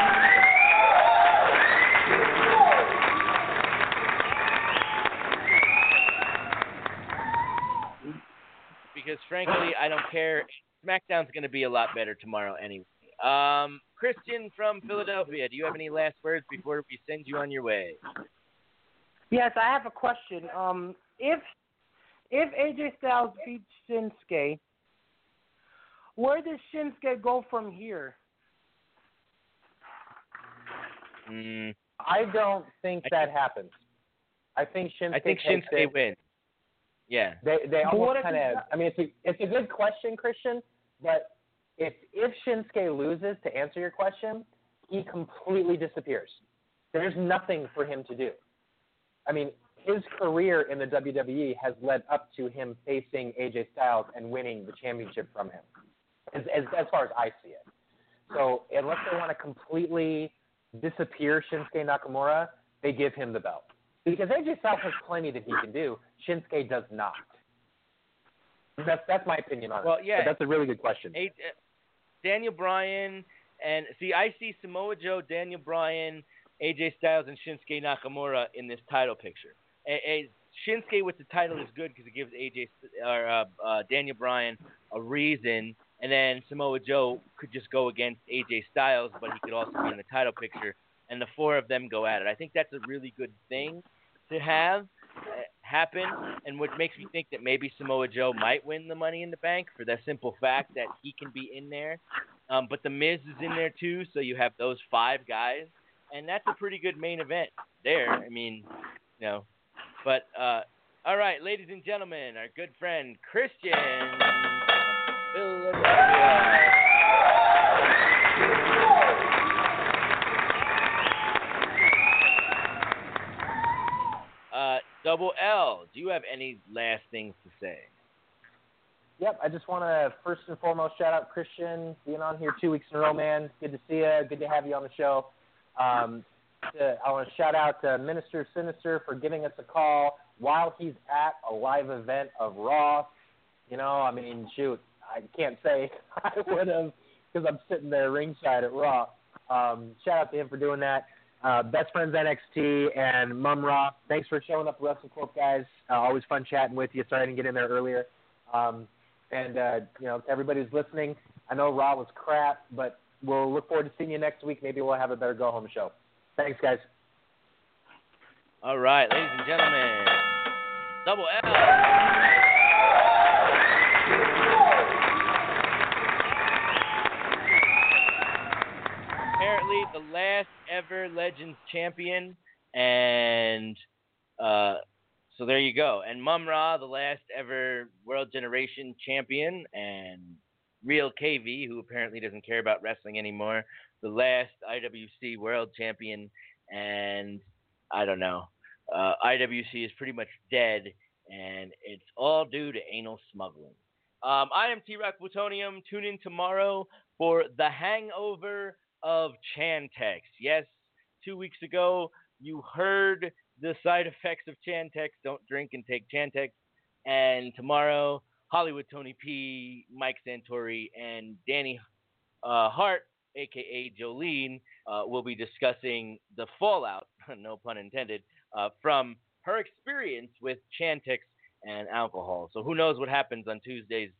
Because frankly, I don't care. SmackDown's going to be a lot better tomorrow anyway. Christian from Philadelphia, do you have any last words before we send you on your way? Yes, I have a question. If AJ Styles beats Shinsuke, where does Shinsuke go from here? I don't think that happens. I think Shinsuke wins. Yeah. They almost kind of. I mean, it's a good question, Christian, but if Shinsuke loses, to answer your question, he completely disappears. There's nothing for him to do. I mean, his career in the WWE has led up to him facing AJ Styles and winning the championship from him, as far as I see it. So unless they want to completely disappear Shinsuke Nakamura, they give him the belt. Because AJ Styles has plenty that he can do. Shinsuke does not. That's my opinion on it. Well, yeah. But that's a really good question. Daniel Bryan, and see, I see Samoa Joe, Daniel Bryan, AJ Styles, and Shinsuke Nakamura in this title picture. Shinsuke with the title is good because it gives Daniel Bryan a reason, and then Samoa Joe could just go against AJ Styles, but he could also be in the title picture, and the four of them go at it. I think that's a really good thing to have happen, and what makes me think that maybe Samoa Joe might win the Money in the Bank for the simple fact that he can be in there. But The Miz is in there too, so you have those five guys, and that's a pretty good main event there. I mean, you know, but all right, ladies and gentlemen, our good friend Christian Philadelphia. Double L, do you have any last things to say? Yep, I just want to first and foremost shout out Christian being on here 2 weeks in a row, man. Good to see you. Good to have you on the show. I want to shout out to Minister Sinister for giving us a call while he's at a live event of Raw. You know, I mean, shoot, I can't say I would have because I'm sitting there ringside at Raw. Shout out to him for doing that. Best Friends NXT and Mum Raw, thanks for showing up, WrestleCorp guys. Always fun chatting with you. Sorry I didn't get in there earlier. You know, to everybody who's listening, I know Raw was crap, but we'll look forward to seeing you next week. Maybe we'll have a better go-home show. Thanks, guys. All right, ladies and gentlemen, Double L. Apparently the last ever Legends champion, and so there you go. And Mum Ra, the last ever World Generation champion, and Real KV, who apparently doesn't care about wrestling anymore, the last IWC World Champion, and I don't know. IWC is pretty much dead, and it's all due to anal smuggling. I am T-Rock Plutonium. Tune in tomorrow for The Hangover of Chantix. Yes, 2 weeks ago, you heard the side effects of Chantix. Don't drink and take Chantix. And tomorrow, Hollywood Tony P, Mike Santori, and Danny Hart, a.k.a. Jolene, will be discussing the fallout, no pun intended, from her experience with Chantix and alcohol. So who knows what happens on Tuesday's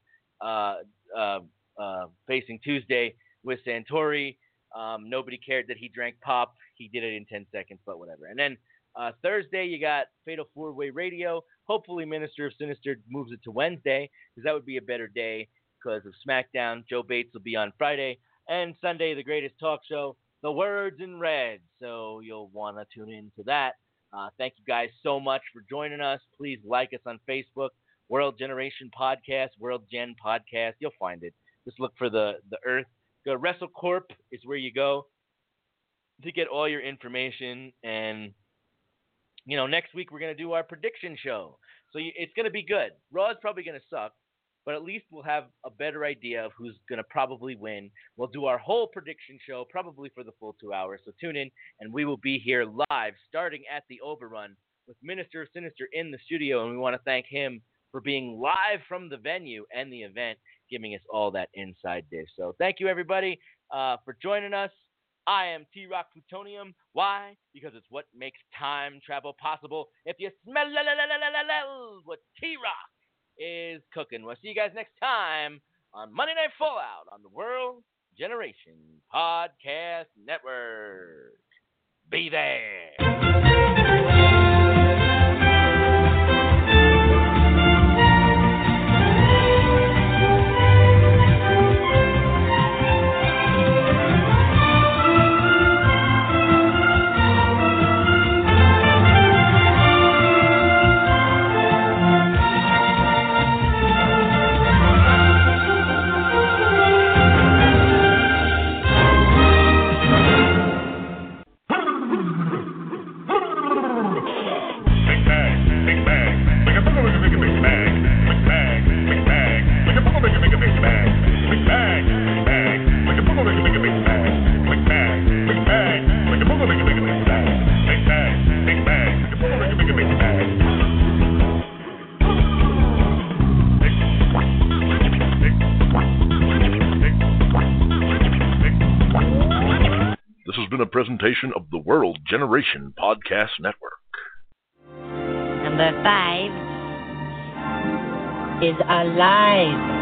Facing Tuesday with Santori. Nobody cared that he drank pop. He did it in 10 seconds, but whatever. And then Thursday, you got Fatal 4-Way Radio. Hopefully, Minister of Sinister moves it to Wednesday, because that would be a better day because of SmackDown. Joe Bates will be on Friday. And Sunday, the greatest talk show, The Words in Red. So you'll want to tune in to that. Thank you guys so much for joining us. Please like us on Facebook, World Generation Podcast, World Gen Podcast. You'll find it. Just look for the Earth. Go to WrestleCorp is where you go to get all your information. And, next week we're going to do our prediction show. So it's going to be good. Raw is probably going to suck, but at least we'll have a better idea of who's going to probably win. We'll do our whole prediction show probably for the full 2 hours. So tune in, and we will be here live starting at the Overrun with Minister of Sinister in the studio, and we want to thank him for being live from the venue and the event, giving us all that inside dish. So thank you, everybody, for joining us. I am T-Rock Plutonium. Why? Because it's what makes time travel possible. If you smell what T-Rock is cooking. We'll see you guys next time on Monday Night Fallout on the World Generation Podcast Network. Be there. This has been a presentation of the World Generation Podcast Network. Number 5 is alive.